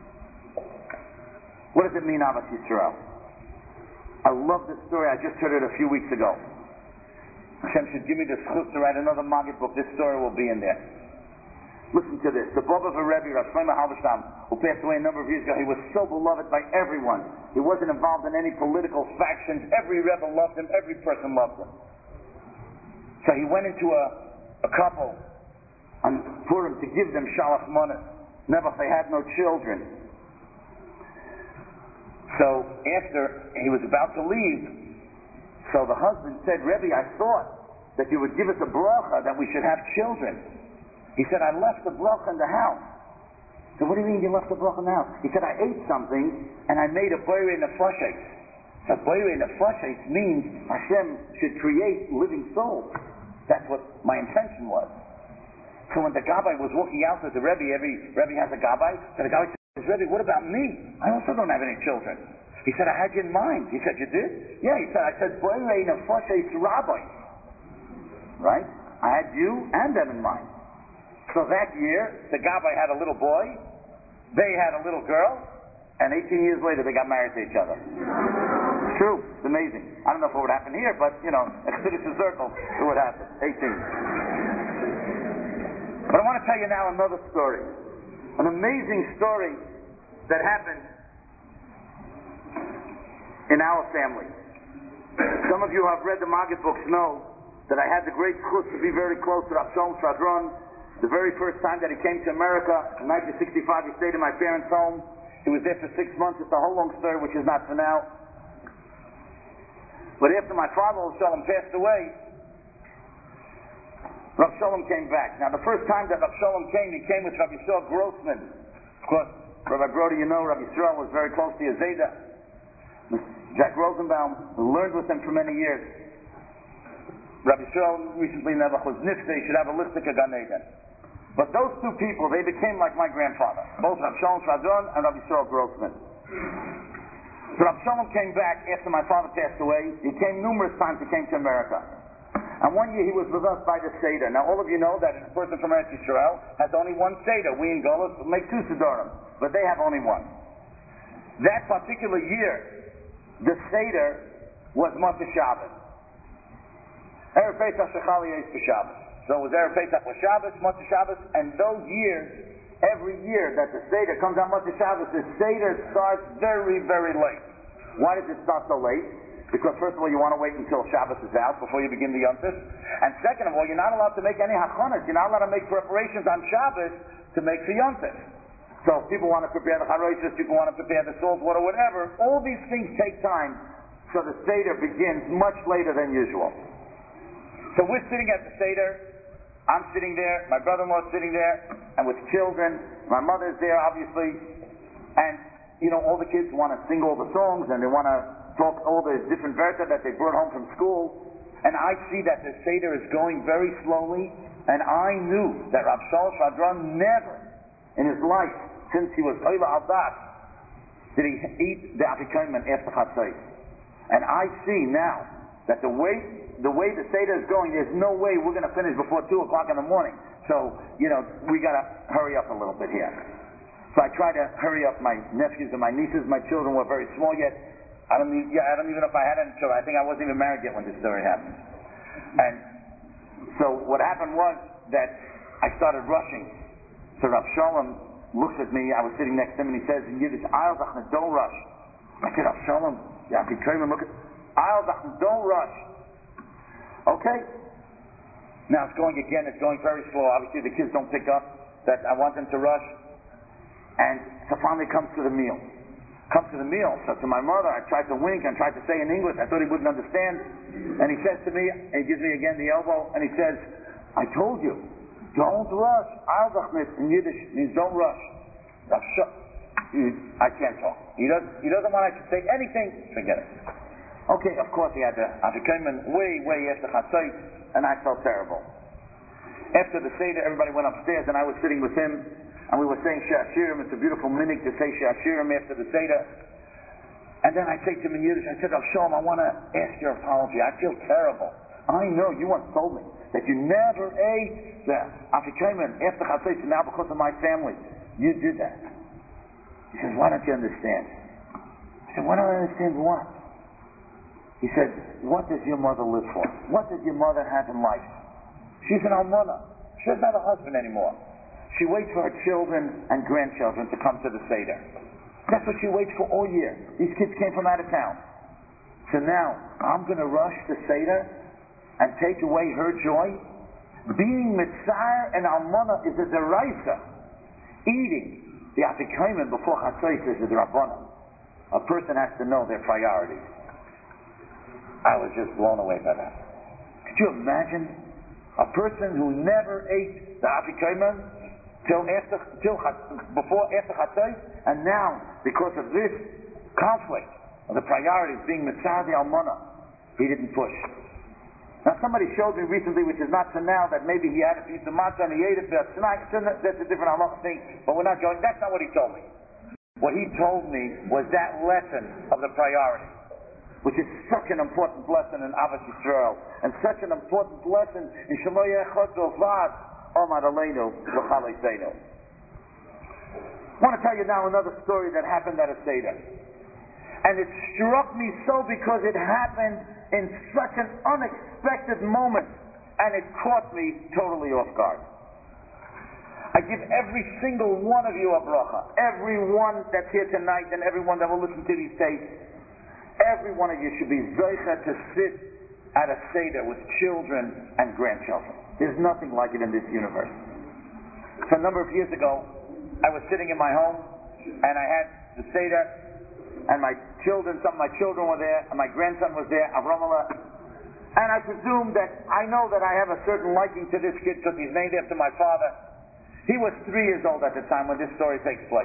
Speaker 2: What does it mean, Ahavas Yisrael? I love this story. I just heard it a few weeks ago. Hashem should give me the schus to write another Maggid book. This story will be in there. Listen to this. The Baba of a Rebbe, Rav Shlomo Halberstam, who passed away a number of years ago, he was so beloved by everyone. He wasn't involved in any political factions. Every Rebbe loved him. Every person loved him. So he went into a, a couple on Purim to give them Shalach Manas. Never, they had no children. So after he was about to leave, so the husband said, Rebbe, I thought that you would give us a bracha that we should have children. He said, I left the bracha in the house. So what do you mean you left the bracha in the house? He said, I ate something and I made a boire in the flushes. So Boirei Nefashos means Hashem should create living souls. That's what my intention was. So when the Gabbai was walking out with the Rebbe, every Rebbe has a Gabbai, so the Gabbai says, Rebbe, what about me? I also don't have any children. He said, I had you in mind. He said, you did? Yeah, he said, I said, Boirei Nefashos Rabbi. Right? I had you and them in mind. So that year, the Gabbai had a little boy, they had a little girl, and eighteen years later they got married to each other. It's true. It's amazing. I don't know if it would happen here, but, you know, a citizen circle, it would happen. eighteen. But I want to tell you now another story. An amazing story that happened in our family. Some of you who have read the Maggid books know that I had the great chus to be very close to Rav Shalom Shadron. The very first time that he came to America, in nineteen sixty-five, he stayed in my parents' home. He was there for six months. It's a whole long story, which is not for now. But after my father, Rav Shalom, passed away, Rav Shalom came back. Now, the first time that Rav Shalom came, he came with Rabbi Yisrael Grossman. Of course, Rabbi Brody, you know, Rabbi Yisrael was very close to Yazeda. Jack Rosenbaum, who learned with him for many years. Rabbi Yisrael recently never was nifte, he should have a listika Gan Eden. But those two people, they became like my grandfather. Both Rav Shalom Shadron and Rabbi Yisrael Grossman. So Rav Shalom came back after my father passed away. He came numerous times, he came to America. And one year he was with us by the Seder. Now all of you know that a person from Eretz Yisrael has only one Seder. We in Golos make two Sedorim, but they have only one. That particular year, the Seder was Motzei Shabbos. Erev Pesach Shechali Eis B'Shabbos. So it was Erev Pesach with Shabbos, Motzei Shabbos, and those years, every year that the Seder comes on Motzei Shabbos, the Seder starts very, very late. Why does it start so late? Because first of all, you want to wait until Shabbos is out before you begin the Yom Tov. And second of all, you're not allowed to make any hachonas. You're not allowed to make preparations on Shabbos to make for Yom Tov. So if people want to prepare the charoshos, people want to prepare the salt water, whatever, all these things take time, so the Seder begins much later than usual. So we're sitting at the Seder, I'm sitting there, my brother-in-law's sitting there, and with children, my mother's there obviously, and you know, all the kids want to sing all the songs, and they want to talk all the different verses that they brought home from school, and I see that the Seder is going very slowly, and I knew that Rav Shalom Shadron never in his life, since he was Oila Aldas, did he eat the Afikomen after Chatzos. And I see now that the way the way the Seder is going, there's no way we're going to finish before two o'clock in the morning. So, you know, we got to hurry up a little bit here. So I try to hurry up my nephews and my nieces. My children were very small yet. I don't even, yeah, I don't even know if I had any children. I think I wasn't even married yet when this story happened. And so what happened was that I started rushing. So Rav Shalom looks at me. I was sitting next to him and he says in Yiddish, "I'll don't rush." I said, Rav Shalom, yeah, he came and look at, "I'll don't rush." Okay. Now it's going again. It's going very slow. Obviously the kids don't pick up that I want them to rush. And so finally comes to the meal. Comes to the meal. So to my mother, I tried to wink and tried to say in English. I thought he wouldn't understand. And he says to me, and he gives me again the elbow, and he says, "I told you, don't rush." Aldachnit in Yiddish means don't rush. I can't talk. He doesn't, he doesn't want I to say anything. Forget it. Okay, of course he had the Afikomen way, way after Chatzos, and I felt terrible. After the Seder, everybody went upstairs, and I was sitting with him, and we were saying She'ashirim. It's a beautiful minig to say She'ashirim after the Seder. And then I say to him in Yiddish, I said, "Rav Shalom, I want to ask your apology. I feel terrible. I know you once told me that you never ate the Afikomen after Chatzos, and now because of my family, you did that." He says, "Why don't you understand?" I said, "Why don't I understand what?" He said, "What does your mother live for? What does your mother have in life? She's an almana. She doesn't have a husband anymore. She waits for her children and grandchildren to come to the Seder. That's what she waits for all year. These kids came from out of town. So now, I'm going to rush the Seder and take away her joy? Being Mitzar and almana is a deraisa. Eating the Afikomen before Chatzos is a Rabbana. A person has to know their priorities." I was just blown away by that. Could you imagine a person who never ate the Afikomen till after, till before after Chatzos, and now because of this conflict the priorities, being Mitzadi Almana, he didn't push. Now somebody showed me recently, which is not to now, that maybe he had a piece of matzah and he ate it tonight. That's a different halacha thing, but we're not going. That's not what he told me. What he told me was that lesson of the priority, which is such an important lesson in Avos Yisrael, and such an important lesson in Shelo Yechad Zovad Omad Aleinu L'Chal Eseinu. I want to tell you now another story that happened at a Seder. And it struck me so because it happened in such an unexpected moment, and it caught me totally off guard. I give every single one of you a bracha. Everyone that's here tonight and everyone that will listen to these tapes, every one of you should be zoicha to sit at a Seder with children and grandchildren. There's nothing like it in this universe. So a number of years ago, I was sitting in my home, and I had the Seder, and my children, some of my children were there, and my grandson was there, Avramala. And I presume that I know that I have a certain liking to this kid because he's named after my father. He was three years old at the time when this story takes place.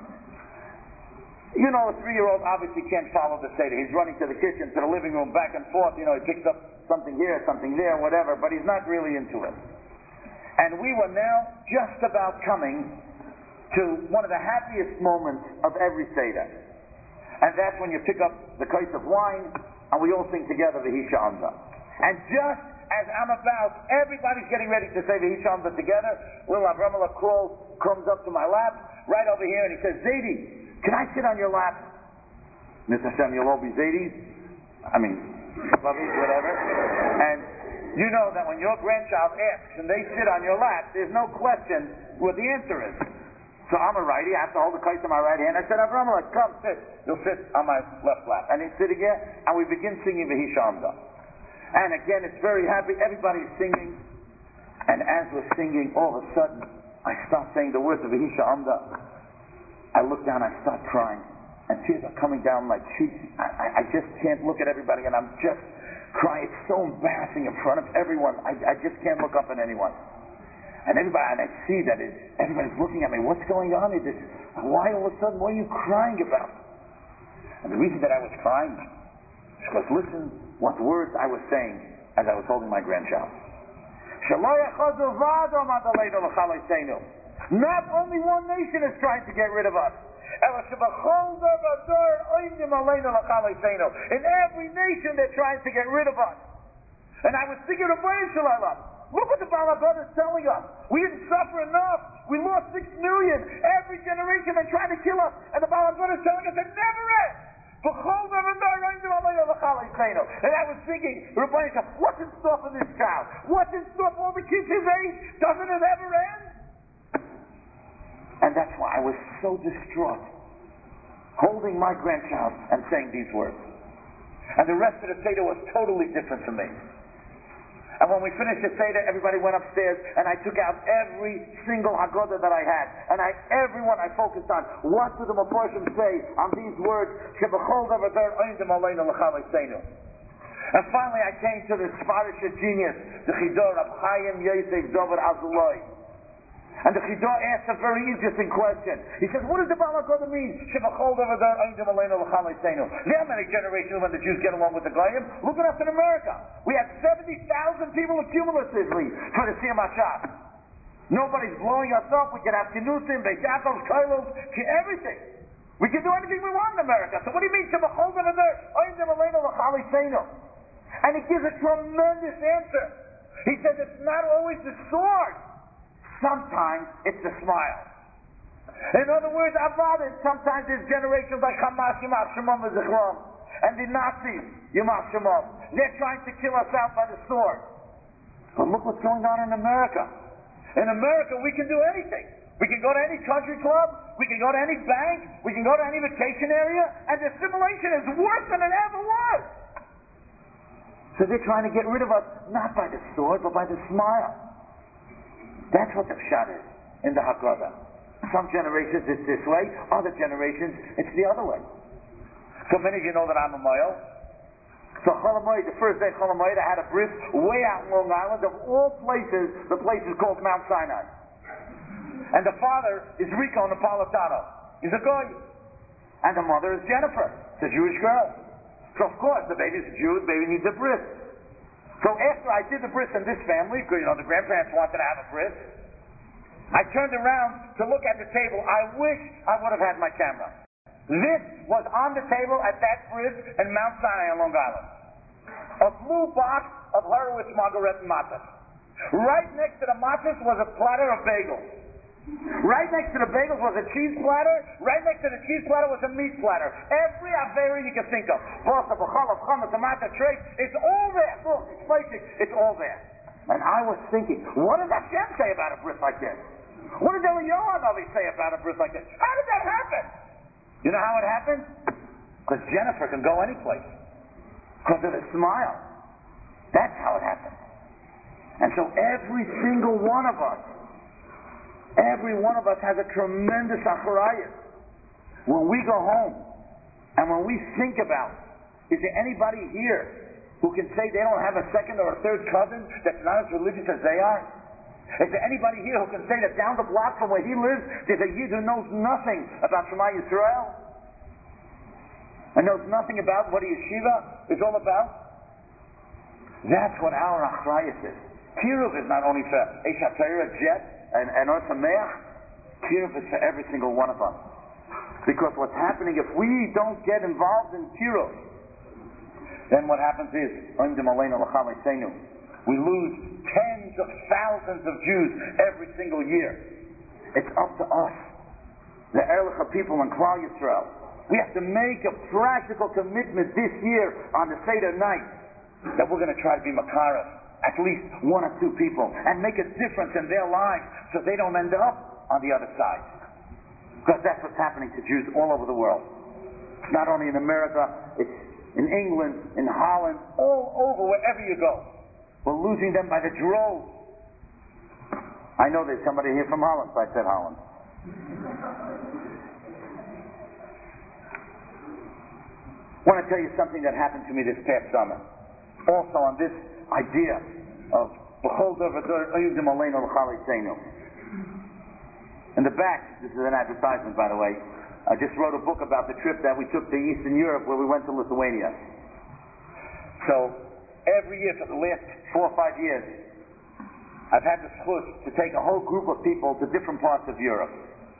Speaker 2: You know, a three-year-old obviously can't follow the Seder. He's running to the kitchen, to the living room, back and forth. You know, he picks up something here, something there, whatever, but he's not really into it. And we were now just about coming to one of the happiest moments of every Seder. And that's when you pick up the kais of wine, and we all sing together V'hisha Amda. And just as I'm about, everybody's getting ready to say V'hisha Amda together, little Avramala crawls, comes up to my lap, right over here, and he says, Zaidi, can I sit on your lap? Mister Hashem, you'll all be Zaidis. I mean, whatever. And you know that when your grandchild asks and they sit on your lap, there's no question what the answer is. So I'm a righty, I have to hold the kais in my right hand. I said, Avramala, come sit. You'll sit on my left lap. And he's sitting here, and we begin singing V'hisha Amda. And again, it's very happy. Everybody's singing. And as we're singing, all of a sudden, I start saying the words of V'hisha Amda. I look down, I start crying. And tears are coming down my cheeks. I, I, I just can't look at everybody, and I'm just crying. It's so embarrassing in front of everyone. I, I just can't look up at anyone. And everybody, and I see that it, everybody's looking at me. What's going on? Is this, why all of a sudden, what are you crying about? And the reason that I was crying is because listen what words I was saying as I was holding my grandchild. Not only one nation is trying to get rid of us. In every nation they're trying to get rid of us. And I was thinking of Shalom. Look what the Baal HaGodah is telling us. We didn't suffer enough. We lost six million. Every generation they're trying to kill us. And the Baal HaGodah is telling us it never ends. And I was thinking, what's in store for this child? What's in store for all the kids his age? Doesn't it ever end? And that's why I was so distraught, holding my grandchild and saying these words. And the rest of the Seder was totally different for me. And when we finished the Seder, everybody went upstairs, and I took out every single Haggadah that I had. And I, everyone I focused on. What do the Mefarshim say on these words? And finally I came to this Spanish genius, the Chidor of Chaim Yosef Dover Azuloi. And the Chidor asked a very interesting question. He says, what does the Baal HaGodah mean? There are many generations when the Jews get along with the Goyim. Look at us in America. We had seventy thousand people cumulatively for the Siyam HaShas. Nobody's blowing us up. We can have Kinusim, Beit Yaakov, Koilos, everything. We can do anything we want in America. So what do you mean? And he gives a tremendous answer. He says it's not always the sword. Sometimes it's a smile. In other words, Avad, sometimes there's generations like Hamas, Yimach Shemam, and the Nazis, Yimach Shemam. They're trying to kill us out by the sword. But look what's going on in America. In America, we can do anything. We can go to any country club, we can go to any bank, we can go to any vacation area, and the assimilation is worse than it ever was. So they're trying to get rid of us, not by the sword, but by the smile. That's what the pshat is in the Haggadah. Some generations it's this way, other generations it's the other way. So many of you know that I'm a Moel. So Chol HaMoed, the first day of Chol HaMoed, I had a bris way out in Long Island. Of all places, the place is called Mount Sinai. And the father is Rico Napolitano. He's a guy. And the mother is Jennifer. It's a Jewish girl. So of course, the baby's a Jew, the baby needs a bris. So after I did the bris in this family, because you know the grandparents wanted to have a bris, I turned around to look at the table. I wish I would have had my camera. This was on the table at that bris in Mount Sinai on Long Island. A blue box of Horowitz Margaret and matzahs. Right next to the matzahs was a platter of bagels. Right next to the bagels was a cheese platter. Right next to the cheese platter was a meat platter. Every avera you can think of. Bosa, b'chalaf, chametz, tomato, trace. It's all there. Look, it's spicy. It's all there. And I was thinking, what does Hashem say about a bris like this? What did Eliyahu Navi say about a bris like this? How did that happen? You know how it happened? Because Jennifer can go any place. Because of the smile. That's how it happened. And so every single one of us, every one of us has a tremendous acharayus. When we go home, and when we think about, is there anybody here who can say they don't have a second or a third cousin that's not as religious as they are? Is there anybody here who can say that down the block from where he lives, there's a Yid who knows nothing about Shema Yisrael? And knows nothing about what a yeshiva is all about? That's what our achrayus is. Kiruv is not only for Eish HaTorah, Jet, and, and Or Sameach. Kiruv is for every single one of us. Because what's happening, if we don't get involved in Kiruv, then what happens is, we lose tens of thousands of Jews every single year. It's up to us, the Erlicha people in Klal Yisrael. We have to make a practical commitment this year on the Seder night that we're going to try to be Makaras, at least one or two people, and make a difference in their lives so they don't end up on the other side. Because that's what's happening to Jews all over the world. It's not only in America, it's in England, in Holland, all over, wherever you go. We're losing them by the droves. I know there's somebody here from Holland, so I said Holland. I want to tell you something that happened to me this past summer. Also on this idea of B'chol Dover Oyudim Aleinu L'Chal Eseinu. In the back, this is an advertisement, by the way, I just wrote a book about the trip that we took to Eastern Europe where we went to Lithuania. So, every year for the last four or five years, I've had the schus to take a whole group of people to different parts of Europe.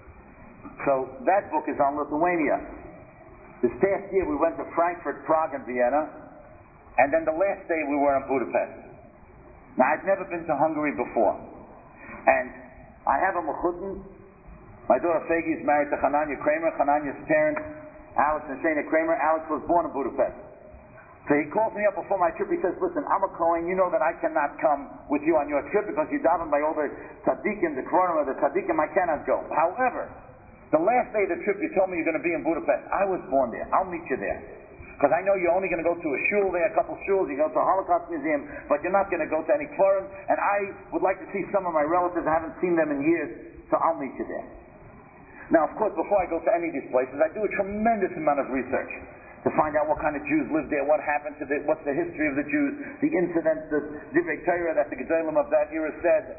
Speaker 2: So, that book is on Lithuania. This past year we went to Frankfurt, Prague, and Vienna, and then the last day we were in Budapest. Now, I've never been to Hungary before. And I have a mechutin. My daughter Fegi is married to Hananya Kramer. Hananya's parents, Alex and Shana Kramer. Alex was born in Budapest. So he calls me up before my trip. He says, listen, I'm a Kohen. You know that I cannot come with you on your trip because you daven by all the tzaddikim, the kvarim, the tzaddikim. I cannot go. However, the last day of the trip, you told me you're going to be in Budapest. I was born there. I'll meet you there. Because I know you're only going to go to a shul there, a couple shuls. You go to a Holocaust museum, but you're not going to go to any kvarim. And I would like to see some of my relatives. I haven't seen them in years, so I'll meet you there. Now, of course, before I go to any of these places, I do a tremendous amount of research to find out what kind of Jews live there, what happened to the, what's the history of the Jews, the incidents, the Divrei Torah that the Gedolim of that era said.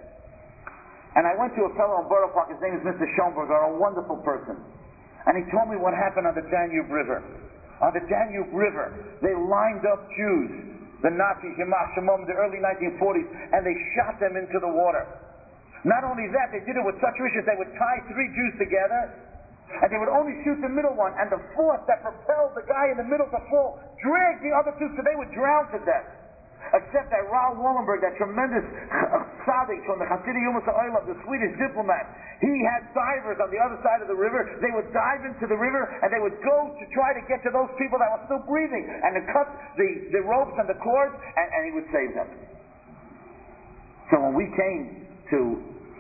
Speaker 2: And I went to a fellow in Borough Park, his name is Mister Schoenberger, a wonderful person. And he told me what happened on the Danube River. On the Danube River, they lined up Jews, the Nazis, Yamach Shemom, the early nineteen forties, and they shot them into the water. Not only that, they did it with such wishes, they would tie three Jews together, and they would only shoot the middle one, and the force that propelled the guy in the middle to fall dragged the other two, so they would drown to death. Except that Raoul Wallenberg, that tremendous tzaddik from the Hasidic Ummah Ha'olam, the Swedish diplomat, he had divers on the other side of the river. They would dive into the river, and they would go to try to get to those people that were still breathing, and to cut the, the ropes and the cords, and, and he would save them. So when we came to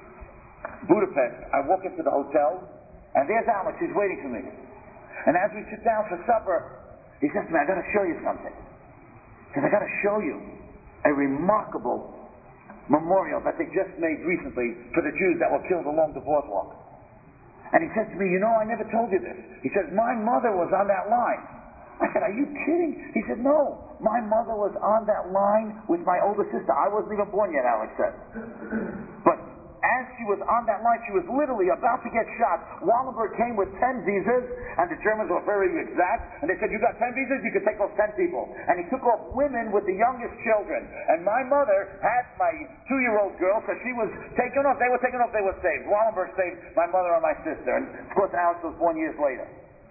Speaker 2: Budapest, I walk into the hotel, and there's Alex, he's waiting for me. And as we sit down for supper, he says to me, I got to show you something. He says, I got to show you a remarkable memorial that they just made recently for the Jews that were killed along the boardwalk. And he says to me, you know, I never told you this. He says, my mother was on that line. I said, are you kidding? He said, no, my mother was on that line with my older sister. I wasn't even born yet, Alex said. But as she was on that line, she was literally about to get shot. Wallenberg came with ten visas, and the Germans were very exact, and they said, you got ten visas, you could take off ten people. And he took off women with the youngest children. And my mother had my two-year-old girl, so she was taken off. They were taken off, they were saved. Wallenberg saved my mother and my sister. And of course, Alex was born years later.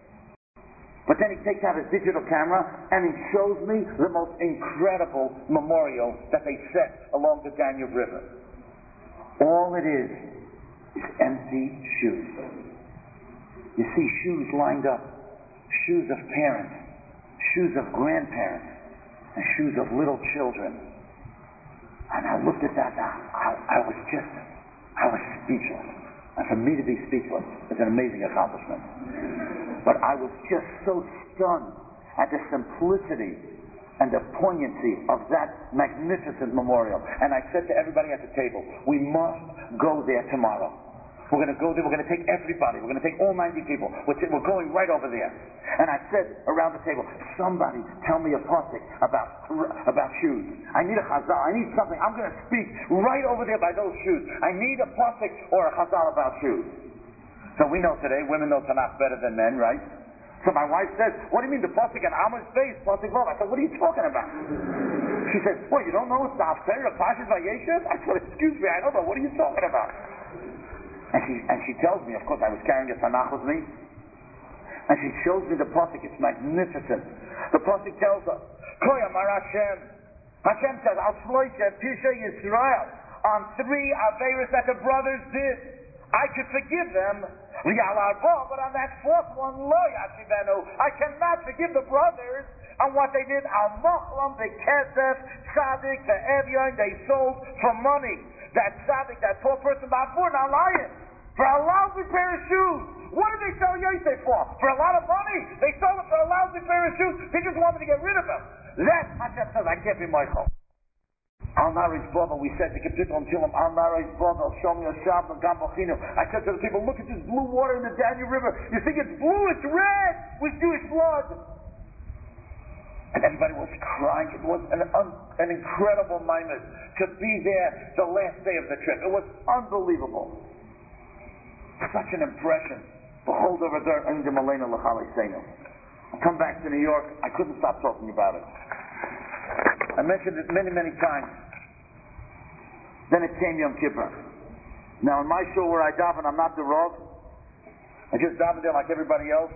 Speaker 2: But then he takes out his digital camera and he shows me the most incredible memorial that they set along the Danube River. All it is is empty shoes. You see shoes lined up, shoes of parents, shoes of grandparents, and shoes of little children. And I looked at that, I, I was just, I was speechless. And for me to be speechless is an amazing accomplishment. But I was just so stunned at the simplicity and the poignancy of that magnificent memorial. And I said to everybody at the table, we must go there tomorrow. We're going to go there, we're going to take everybody, we're going to take all ninety people. We're, t- we're going right over there. And I said around the table, somebody tell me a pasuk about, about shoes. I need a chazal, I need something. I'm going to speak right over there by those shoes. I need a pasuk or a chazal about shoes. So we know today, women know Tanakh better than men, right? So my wife says, what do you mean the pasuk in Amos face, pasuk Vav? I said, what are you talking about? She said, what, you don't know it's the Haftarah of Pashas Vayeshev? I said, excuse me, I don't know, what are you talking about? And she, and she tells me, of course I was carrying a Tanakh with me, and she shows me the pasuk, it's magnificent. The pasuk tells us, Koy Amar Hashem, Hashem says, Al Shloisha Pisha Yisrael, on three Averis that the brothers did, I could forgive them, but on that fourth one, lo yashivenu, I cannot forgive the brothers on what they did. Al machlam the kesef tzaddik the evyon they sold for money. That tzaddik, that poor person, ba'avur now lying for a lousy pair of shoes. What did they sell Yosef for? For a lot of money. They sold it for a lousy pair of shoes. They just wanted to get rid of them. That Hashem says, I can't be Michael. Al Nari's brother, we said to Kapitel and Tilim, Al Nari's brother, show me a shab, Gam Bachinu. I said to the people, look at this blue water in the Danube River. You think it's blue? It's red with Jewish blood. And everybody was crying. It was an, un, an incredible moment to be there the last day of the trip. It was unbelievable. Such an impression. Behold over there, I come back to New York, I couldn't stop talking about it. I mentioned it many, many times. Then it came Yom Kippur. Now in my shul where I daven, I'm not the Rav. I just daven there like everybody else.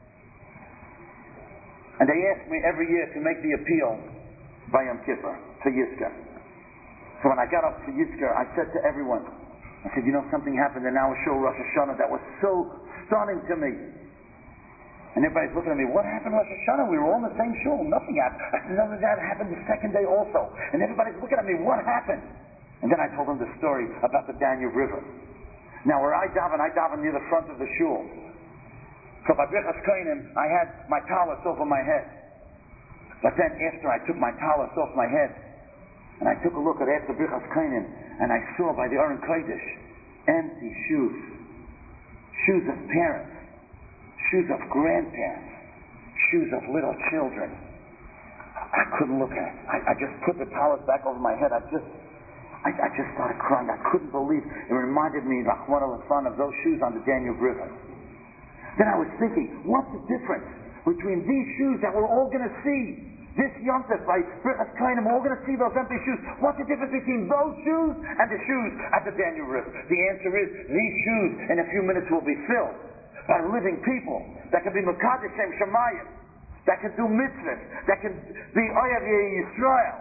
Speaker 2: And they ask me every year to make the appeal by Yom Kippur for Yizkar. So when I got up for Yizkar, I said to everyone, I said, you know, something happened in our shul Rosh Hashanah that was so stunning to me. And everybody's looking at me, what happened Rosh Hashanah? We were all in the same shul. Nothing happened. I said, no, that happened the second day also. And everybody's looking at me, what happened? And then I told them the story about the Danube River. Now where I daven, I daven near the front of the shul. So by Birchas Kohanim, I had my talis over my head. But then after I took my talis off my head, and I took a look at after Birchas Kohanim, and I saw by the Aron Kodesh, empty shoes. Shoes of parents. Shoes of grandparents, shoes of little children. I couldn't look at it. I, I just put the towels back over my head. I just, I, I just started crying. I couldn't believe it. Reminded me, Rahman al-Fan, of those shoes on the Danube River. Then I was thinking, what's the difference between these shoes that we're all going to see this Yom Tov by Birchas Kohanim? We're all going to see those empty shoes. What's the difference between those shoes and the shoes at the Danube River? The answer is, these shoes in a few minutes will be filled by living people that can be Mekadesh Shem Shemayim, that can do mitzvahs, that can be Oyav Yisrael.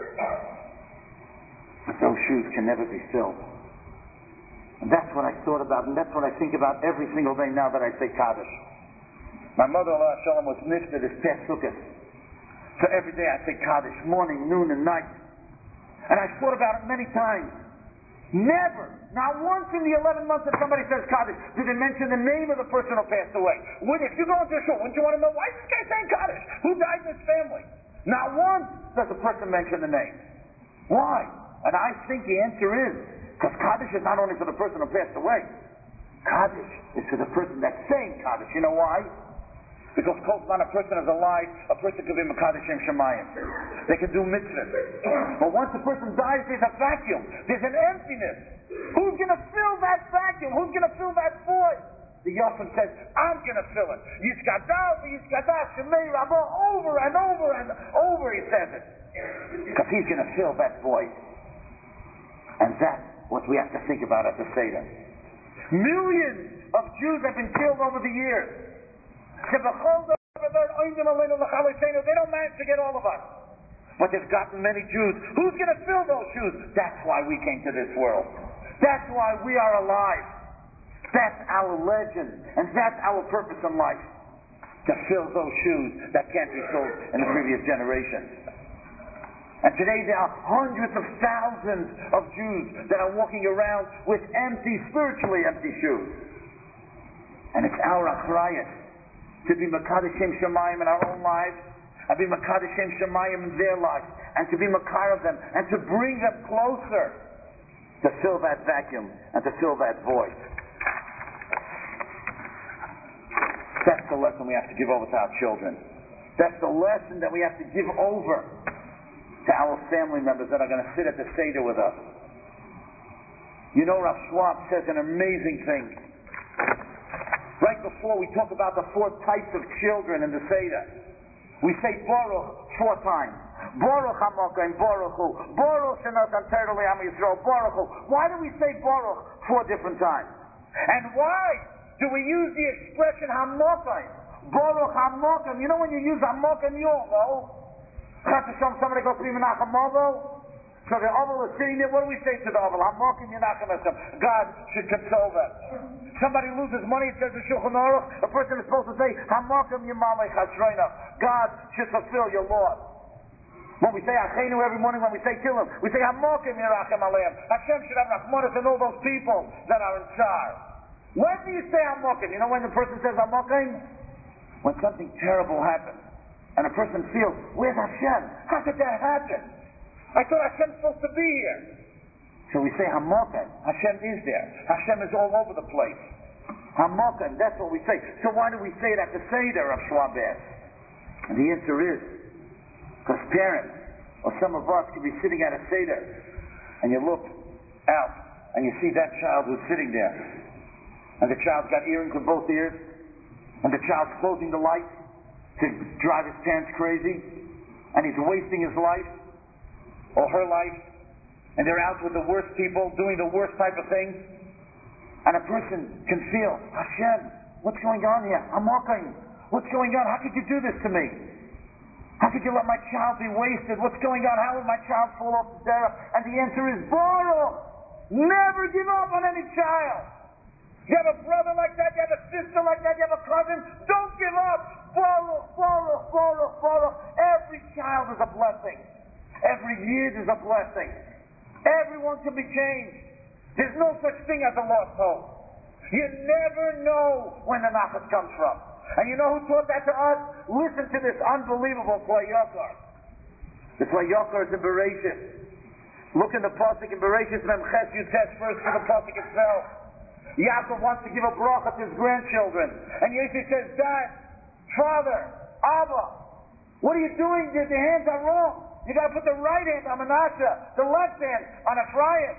Speaker 2: But those shoes can never be filled. And that's what I thought about, and that's what I think about every single day now that I say Kaddish. My mother-in-law Shalom was nifta this past Sukkot. So every day I say Kaddish, morning, noon, and night. And I thought about it many times. Never, not once in the eleven months that somebody says Kaddish, did they mention the name of the person who passed away. Would, if you go into a shul, wouldn't you want to know, why is this guy saying Kaddish? Who died in his family? Not once does the person mention the name. Why? And I think the answer is, because Kaddish is not only for the person who passed away. Kaddish is for the person that's saying Kaddish. You know why? Because Kosman, a person is alive, a person can be Mekadosh Shem Shemayim. They can do mitzvahs. But once a person dies, there's a vacuum. There's an emptiness. Who's going to fill that vacuum? Who's going to fill that void? The Yochim says, I'm going to fill it. Yizgadal, Yizgadal, Shemei Rabbo, over and over and over, he says it. Because he's going to fill that void. And that's what we have to think about at the Seder. Millions of Jews have been killed over the years. They don't manage to get all of us. But they've gotten many Jews. Who's going to fill those shoes? That's why we came to this world. That's why we are alive. That's our legend. And that's our purpose in life. To fill those shoes that can't be filled in the previous generations. And today there are hundreds of thousands of Jews that are walking around with empty, spiritually empty shoes. And it's our achrayus to be Mekadosh Shem Shemayim in our own lives, and be Mekadosh Shem Shemayim in their lives, and to be Makar of them, and to bring them closer, to fill that vacuum, and to fill that void. That's the lesson we have to give over to our children. That's the lesson that we have to give over to our family members that are going to sit at the Seder with us. You know, Rav Schwab says an amazing thing. Right before we talk about the four types of children in the Seder, we say Baruch four times. Baruch HaMokim, Baruch Hu, Baruch Shenotan Torah L'Am Yisrael, Baruch Hu. Why do we say Baruch four different times? And why do we use the expression HaMokim? Baruch HaMokim. You know when you use HaMokim, you all know. Somebody goes to me, Menachem Ovel. So the Ovel is sitting there. What do we say to the Ovel? HaMokim Menachem Hashem. God should console them. Somebody loses money, it says in Shulchan Aruch, a person is supposed to say, HaMokim Yimalei Chasreina. God should fulfill your loss. When we say Achenu every morning, when we say Tillim, we say HaMokim Yirachem Aleim. Hashem should have Rachmanis and all those people that are in charge. When do you say HaMokim? You know when the person says HaMokim? When something terrible happens. And a person feels, where's Hashem? How could that happen? I thought Hashem's supposed to be here. So we say Hamokim. Hashem is there. Hashem is all over the place. Hamokim, that's what we say. So why do we say it at the Seder of Schwab asked? And the answer is, because parents, or some of us, could be sitting at a Seder, and you look out, and you see that child who's sitting there. And the child's got earrings in both ears, and the child's closing the lights to drive his parents crazy, and he's wasting his life, or her life, and they're out with the worst people, doing the worst type of things, and a person can feel, Hashem, what's going on here? I'm walking. What's going on? How could you do this to me? How could you let my child be wasted? What's going on? How will my child fall off the derech? And the answer is, Baruch! Never give up on any child! You have a brother like that, you have a sister like that, you have a cousin, don't give up! Baruch, Baruch, Baruch, Baruch. Every child is a blessing. Every year is a blessing. Everyone can be changed. There's no such thing as a lost hope. You never know when the nachas comes from. And you know who taught that to us? Listen to this unbelievable Klei Yakar. The Klei Yakar is in Bereshit. Look in the pasuk in Bereshit Memches Yutes first to the pasuk itself. Yaakov wants to give a bracha to his grandchildren. And Yosef says, Dad, Father, Abba, what are you doing? The hands are wrong. You got to put the right hand on Manasseh, the left hand on Ephraim.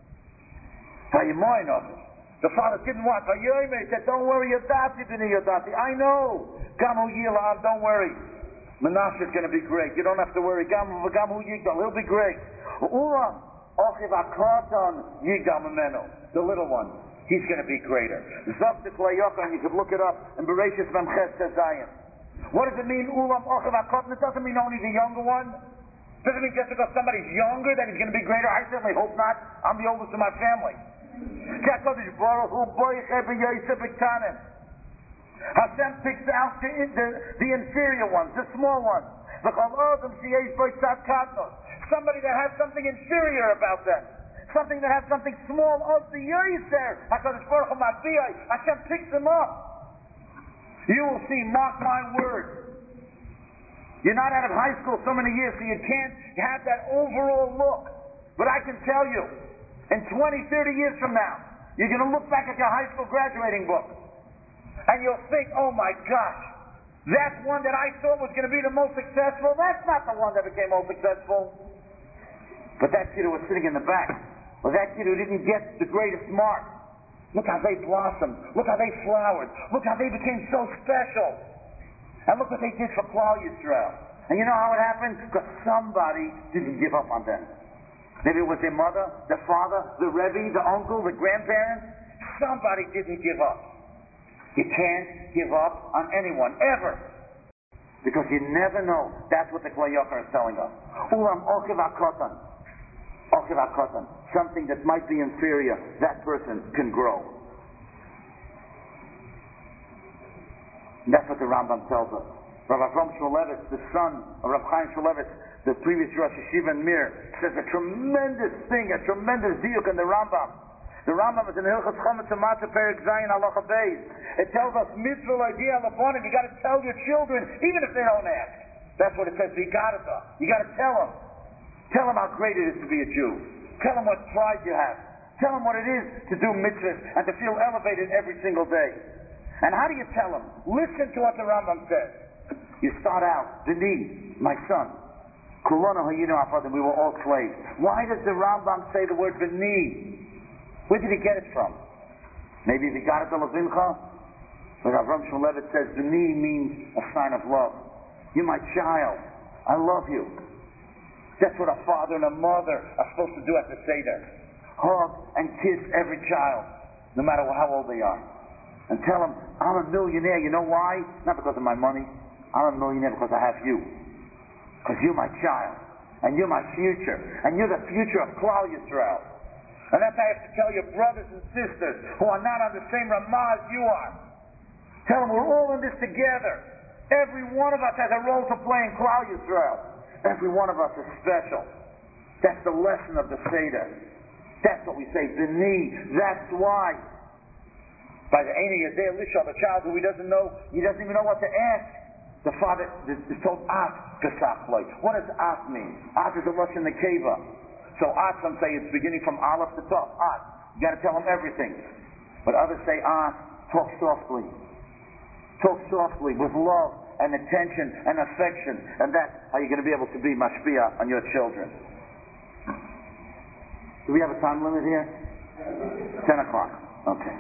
Speaker 2: The father didn't want. He said, don't worry, Yadati, Yadati. I know. Gamu Yilam, don't worry. Manasseh is going to be great. You don't have to worry. Gamu Gamu Yigdal, he'll be great. Ulam, Ochiv Akraton Yigdal Memeno, the little one. He's going to be greater. Zok the Klei Yakar, and you can look it up in Bereshit Memches Tezayin. What does it mean, Ulam Ochiv Akraton? It doesn't mean only the younger one. It doesn't mean just because somebody's younger that he's going to be greater. I certainly hope not. I'm the oldest in my family. Hashem picks out the, the, the inferior ones, the small ones. Somebody that has something inferior about them. Something that has something small of the Yisr. Hashem picks them up. You will see, mark my word. You're not out of high school so many years, so you can't have that overall look. But I can tell you, in twenty, thirty years from now, you're going to look back at your high school graduating book, and you'll think, oh my gosh, That one that I thought was going to be the most successful, that's not the one that became most successful. But that kid who was sitting in the back, or that kid who didn't get the greatest mark, look how they blossomed. Look how they flowered. Look how they became so special. And look what they did for Klal Yisrael. And you know how it happened? Because somebody didn't give up on them. Maybe it was their mother, their father, the Rebbe, the uncle, the grandparents. Somebody didn't give up. You can't give up on anyone, ever. Because you never know. That's what the Klal Yakar is telling us. Ulam ochiv hakotan. Ochiv hakotan. Something that might be inferior, that person can grow. And that's what the Rambam tells us. Rav Avram Shmulevitz, the son of Rav Chaim Shmulevitz, the previous Rosh Yeshiva in Mir, says a tremendous thing, a tremendous diuk in the Rambam. The Rambam is in Hilchos Chometz Matzah Perek Zayin Halacha Beis. It tells us mitzvah l'idea l'bonim. You got to tell your children, even if they don't ask. That's what it says. V'yigadata. You got to tell them. Tell them how great it is to be a Jew. Tell them what pride you have. Tell them what it is to do mitzvahs and to feel elevated every single day. And how do you tell them? Listen to what the Rambam says. You start out, B'ni, my son. Kulonu hayinu afadim. We were all slaves. Why does the Rambam say the word B'ni? Where did he get it from? Maybe if he got it to Levincha? But Avram Shmulevitz says, B'ni means a sign of love. You're my child. I love you. That's what a father and a mother are supposed to do at the Seder. Hug and kiss every child, no matter how old they are. And tell them, I'm a millionaire. You know why? Not because of my money. I'm a millionaire because I have you. Because you're my child. And you're my future. And you're the future of Klal Yisrael. And that's how I have to tell your brothers and sisters who are not on the same Ramah as you are. Tell them we're all in this together. Every one of us has a role to play in Klal Yisrael. Every one of us is special. That's the lesson of the Seder. That's what we say, B'ni. That's why. By the Eini Yadei Lishal, the child who he doesn't know, he doesn't even know what to ask. The father is told, Ask Pesachloi. What does Ask mean? Ask is a Lashon Nekeva. So Ask, some say it's beginning from Aleph to Tov. Ask. You got to tell them everything. But others say Ask, talk softly. Talk softly with love and attention and affection. And that's how you're going to be able to be mashpia on your children. Do we have a time limit here? Ten o'clock. Okay.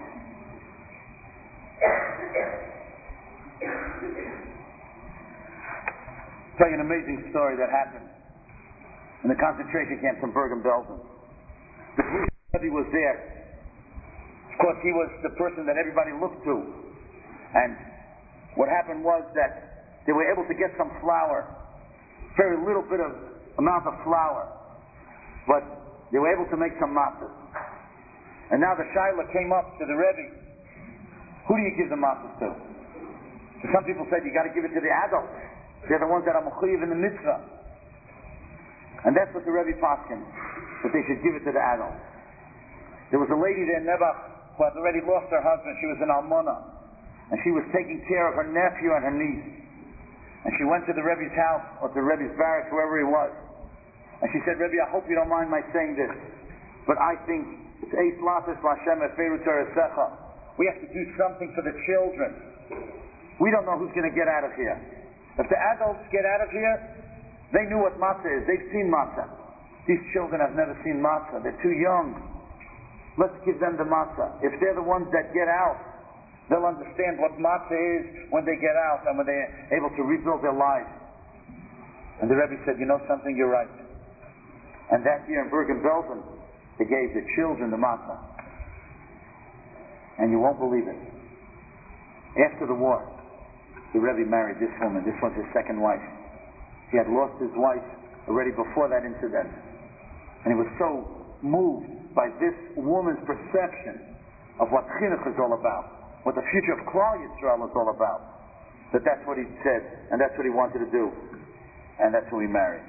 Speaker 2: I'll tell you an amazing story that happened in the concentration camps in Bergen-Belsen. The Rebbe was there. Of course, he was the person that everybody looked to. And what happened was that they were able to get some flour, very little bit of amount of flour, but they were able to make some matzahs. And now the Shaila came up to the Rebbe. Who do you give the matzahs to? So some people said you got to give it to the adults. They're the ones that are mechuyev in the mitzvah. And that's what the Rebbe paskin, that they should give it to the adults. There was a lady there in Nebuch who had already lost her husband. She was an almana. And she was taking care of her nephew and her niece. And she went to the Rebbe's house, or to the Rebbe's barracks, wherever he was. And she said, Rebbe, I hope you don't mind my saying this, but I think it's Eis Latis Lashem Eferu Torasecha. We have to do something for the children. We don't know who's going to get out of here. If the adults get out of here, they knew what matzah is. They've seen matzah. These children have never seen matzah. They're too young. Let's give them the matzah. If they're the ones that get out, they'll understand what matzah is when they get out and when they're able to rebuild their lives. And the Rebbe said, you know something? You're right. And that year in Bergen-Belsen, they gave the children the matzah. And you won't believe it. After the war, the Rebbe married this woman. This was his second wife. He had lost his wife already before that incident. And he was so moved by this woman's perception of what chinuch is all about, what the future of Klal Yisrael is all about, that that's what he said, and that's what he wanted to do. And that's who he married.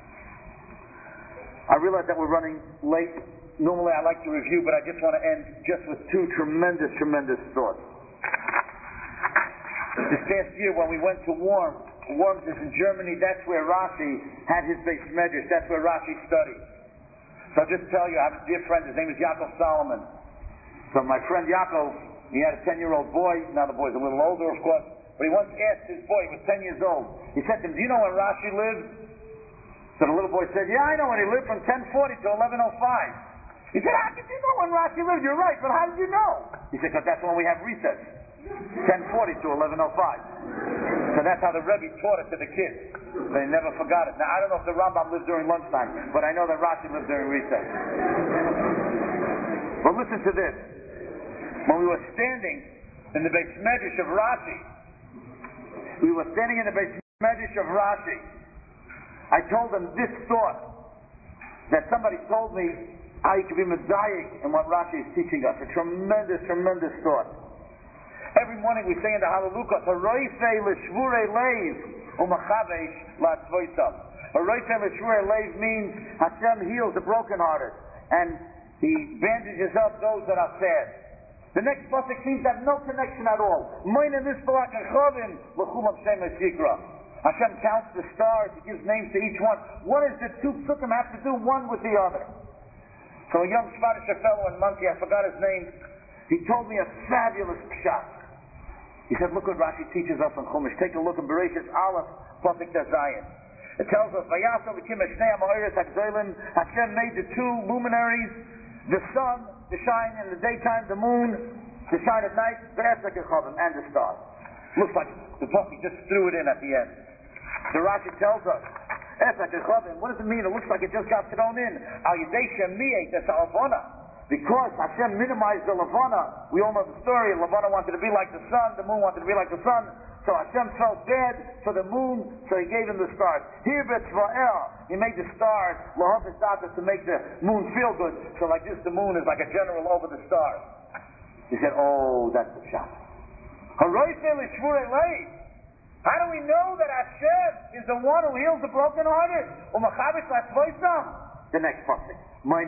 Speaker 2: I realize that we're running late. Normally I like to review, but I just want to end just with two tremendous, tremendous thoughts. This past year when we went to Worms, Worms is in Germany, that's where Rashi had his base medrash, that's where Rashi studied. So I'll just tell you, I have a dear friend, his name is Yaakov Solomon. So my friend Yaakov, he had a ten-year-old boy, now the boy's a little older of course, but he once asked his boy, he was ten years old, he said to him, do you know when Rashi lived? So the little boy said, yeah, I know when he lived from ten forty to eleven oh five. He said, how did you know when Rashi lived? You're right, but how did you know? He said, because that's when we have recess, ten forty to eleven oh five. So that's how the Rebbe taught it to the kids. They never forgot it. Now, I don't know if the Rambam lived during lunchtime, but I know that Rashi lived during recess. But listen to this. When we were standing in the Beis Medrash of Rashi, we were standing in the Beis Medrash of Rashi, I told them this thought, that somebody told me how you can be medayik in what Rashi is teaching us. A tremendous, tremendous thought. Every morning we say in the Hallelujah, Haroifei l'shvurei leiv u'machavesh la'atzvoisav. Haroifei l'shvurei leiv means Hashem heals the brokenhearted and He bandages up those that are sad. The next pasuk seems to have no connection at all. Hashem counts the stars, He gives names to each one. What does the two psukim have to do one with the other? So a young Svartisher fellow in Monsey, I forgot his name, he told me a fabulous pshat. He said, look what Rashi teaches us on Chumash. Take a look in Bereshis Aleph, pasuk Zayin. It tells us, Hashem made the two luminaries, the sun to shine in the daytime, the moon to shine at night, and the stars. Looks like the pasuk just threw it in at the end. The Rashi tells us, what does it mean? It looks like it just got thrown in. Because Hashem minimized the Levana, we all know the story. Levana wanted to be like the sun, the moon wanted to be like the sun. So Hashem felt bad for the moon, so He gave him the stars. Here B'Tzva'el, He made the stars, Lahav Esata, to make the moon feel good. So like this, the moon is like a general over the stars. He said, oh, that's the shot. How do we know that Hashem is the one who heals the brokenhearted? The next pasuk.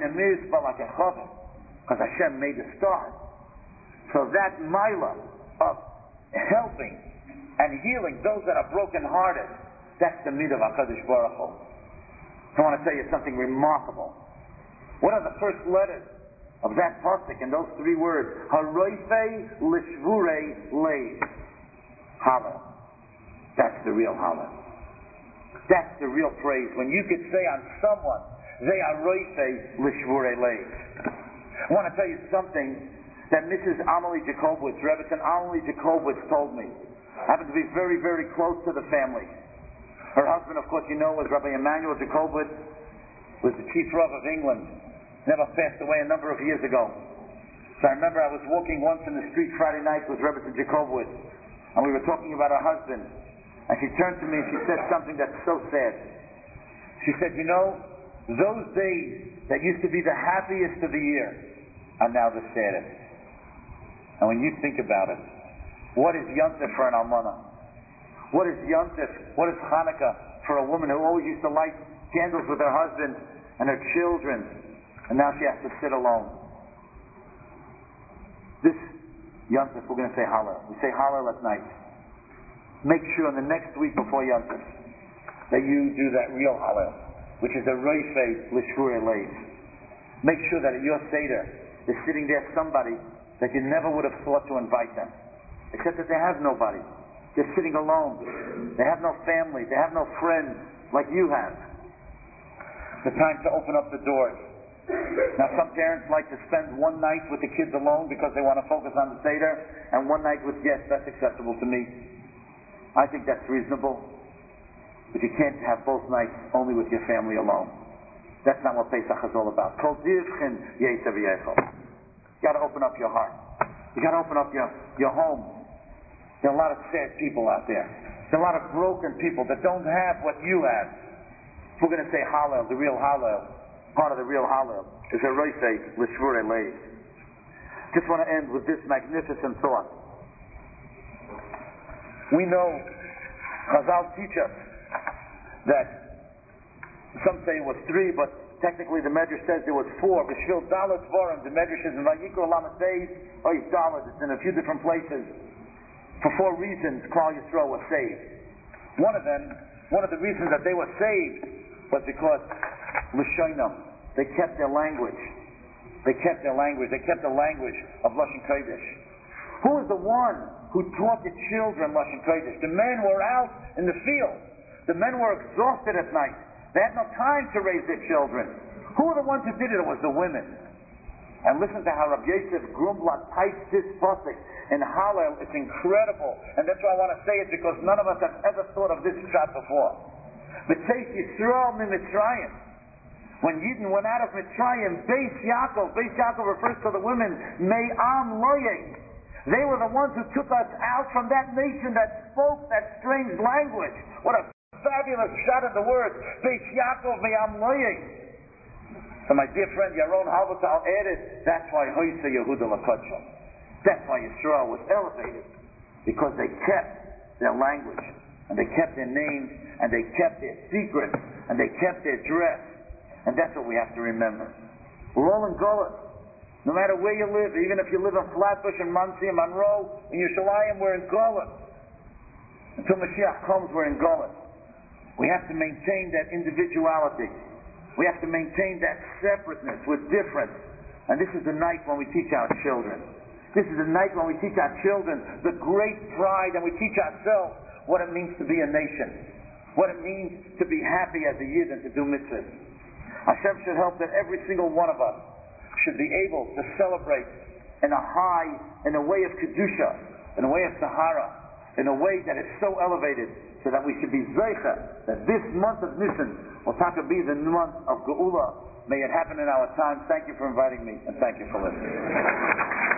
Speaker 2: Because Hashem made the stars. So that milah of helping and healing those that are broken-hearted, that's the midah of HaKadosh Baruch Hu. I want to tell you something remarkable. What are the first letters of that pasuk in those three words? Haroifei l'shvurei leiv. Hallel. That's the real hallel. That's the real praise. When you could say on someone, they are roifei l'shvurei leiv. I want to tell you something that Missus Amelie Jacobowitz, Rebbetzin Amelie Jacobowitz told me. I happen to be very, very close to the family. Her husband, of course, you know, was Rabbi Emmanuel Jacobowitz, was the chief Rav of England. Never passed away a number of years ago. So I remember I was walking once in the street Friday night with Rebbetzin Jacobowitz, and we were talking about her husband. And she turned to me and she said something that's so sad. She said, you know, those days that used to be the happiest of the year are now the saddest. And when you think about it, what is Yontif for an almana? What is Yontif? What is Hanukkah for a woman who always used to light candles with her husband and her children, and now she has to sit alone? This Yontif, we're going to say Hallel. We say Hallel at night. Make sure in the next week before Yontif that you do that real Hallel, which is a Roifei L'Shvurei Leiv. Make sure that at your Seder is sitting there somebody that you never would have thought to invite them, except that they have nobody. They're sitting alone. They have no family. They have no friends like you have. The time to open up the doors. Now, some parents like to spend one night with the kids alone because they want to focus on the Seder, and one night with guests. That's acceptable to me. I think that's reasonable. But you can't have both nights only with your family alone. That's not what Pesach is all about. Kol divchin yetzer v'yechol. You got to open up your heart. You got to open up your, your home. There are a lot of sad people out there. There are a lot of broken people that don't have what you have. If we're going to say Hallel, the real Hallel, part of the real Hallel is a Roifei L'Shvurei Leiv. Just want to end with this magnificent thought. We know, Chazal teach us that some say it was three, but technically the Medrash says there was four. B'shvil Dalet Dvarim, the Medrash is in Vayikra Lamed Beis, Ois Dalet, it's in a few different places. For four reasons, Klal Yisrael was saved. One of them, one of the reasons that they were saved was because L'Shoinam, they kept their language. They kept their language. They kept the language of Lashon Kodesh. Who is the one who taught the children Lashon Kodesh. The men were out in the field. The men were exhausted at night. They had no time to raise their children. Who were the ones who did it? It was the women. And listen to how Rabbi Yosef Grumblat types this pasuk in Hallel. It's incredible. And that's why I want to say it, because none of us have ever thought of this shot before. V'tzeis Yisrael mi Mitzrayim. When Yidden went out of Mitzrayim, Beis Yaakov, Beis Yaakov refers to the women, Me'am Loyeh. They were the ones who took us out from that nation that spoke that strange language. What a fabulous shot of the words. Beis Yaakov Me'am Loyeh. So my dear friend Yaron Halbertal added, that's why Hoyse Yehuda L'Kodshom. That's why Yisrael was elevated. Because they kept their language, and they kept their names, and they kept their secrets, and they kept their dress. And that's what we have to remember. We're all in Golas. No matter where you live, even if you live in Flatbush and Monsey and Monroe, in Yerushalayim, we're in Golas. Until Mashiach comes, we're in Golas. We have to maintain that individuality. We have to maintain that separateness. We're different. And this is the night when we teach our children. This is the night when we teach our children the great pride, and we teach ourselves what it means to be a nation. What it means to be happy as a Yid and to do mitzvahs. Hashem should help that every single one of us should be able to celebrate in a high, in a way of Kedusha, in a way of Tahara, in a way that is so elevated, so that we should be zeicha, that this month of Nisan will taka be the month of Geula. May it happen in our time. Thank you for inviting me, and thank you for listening.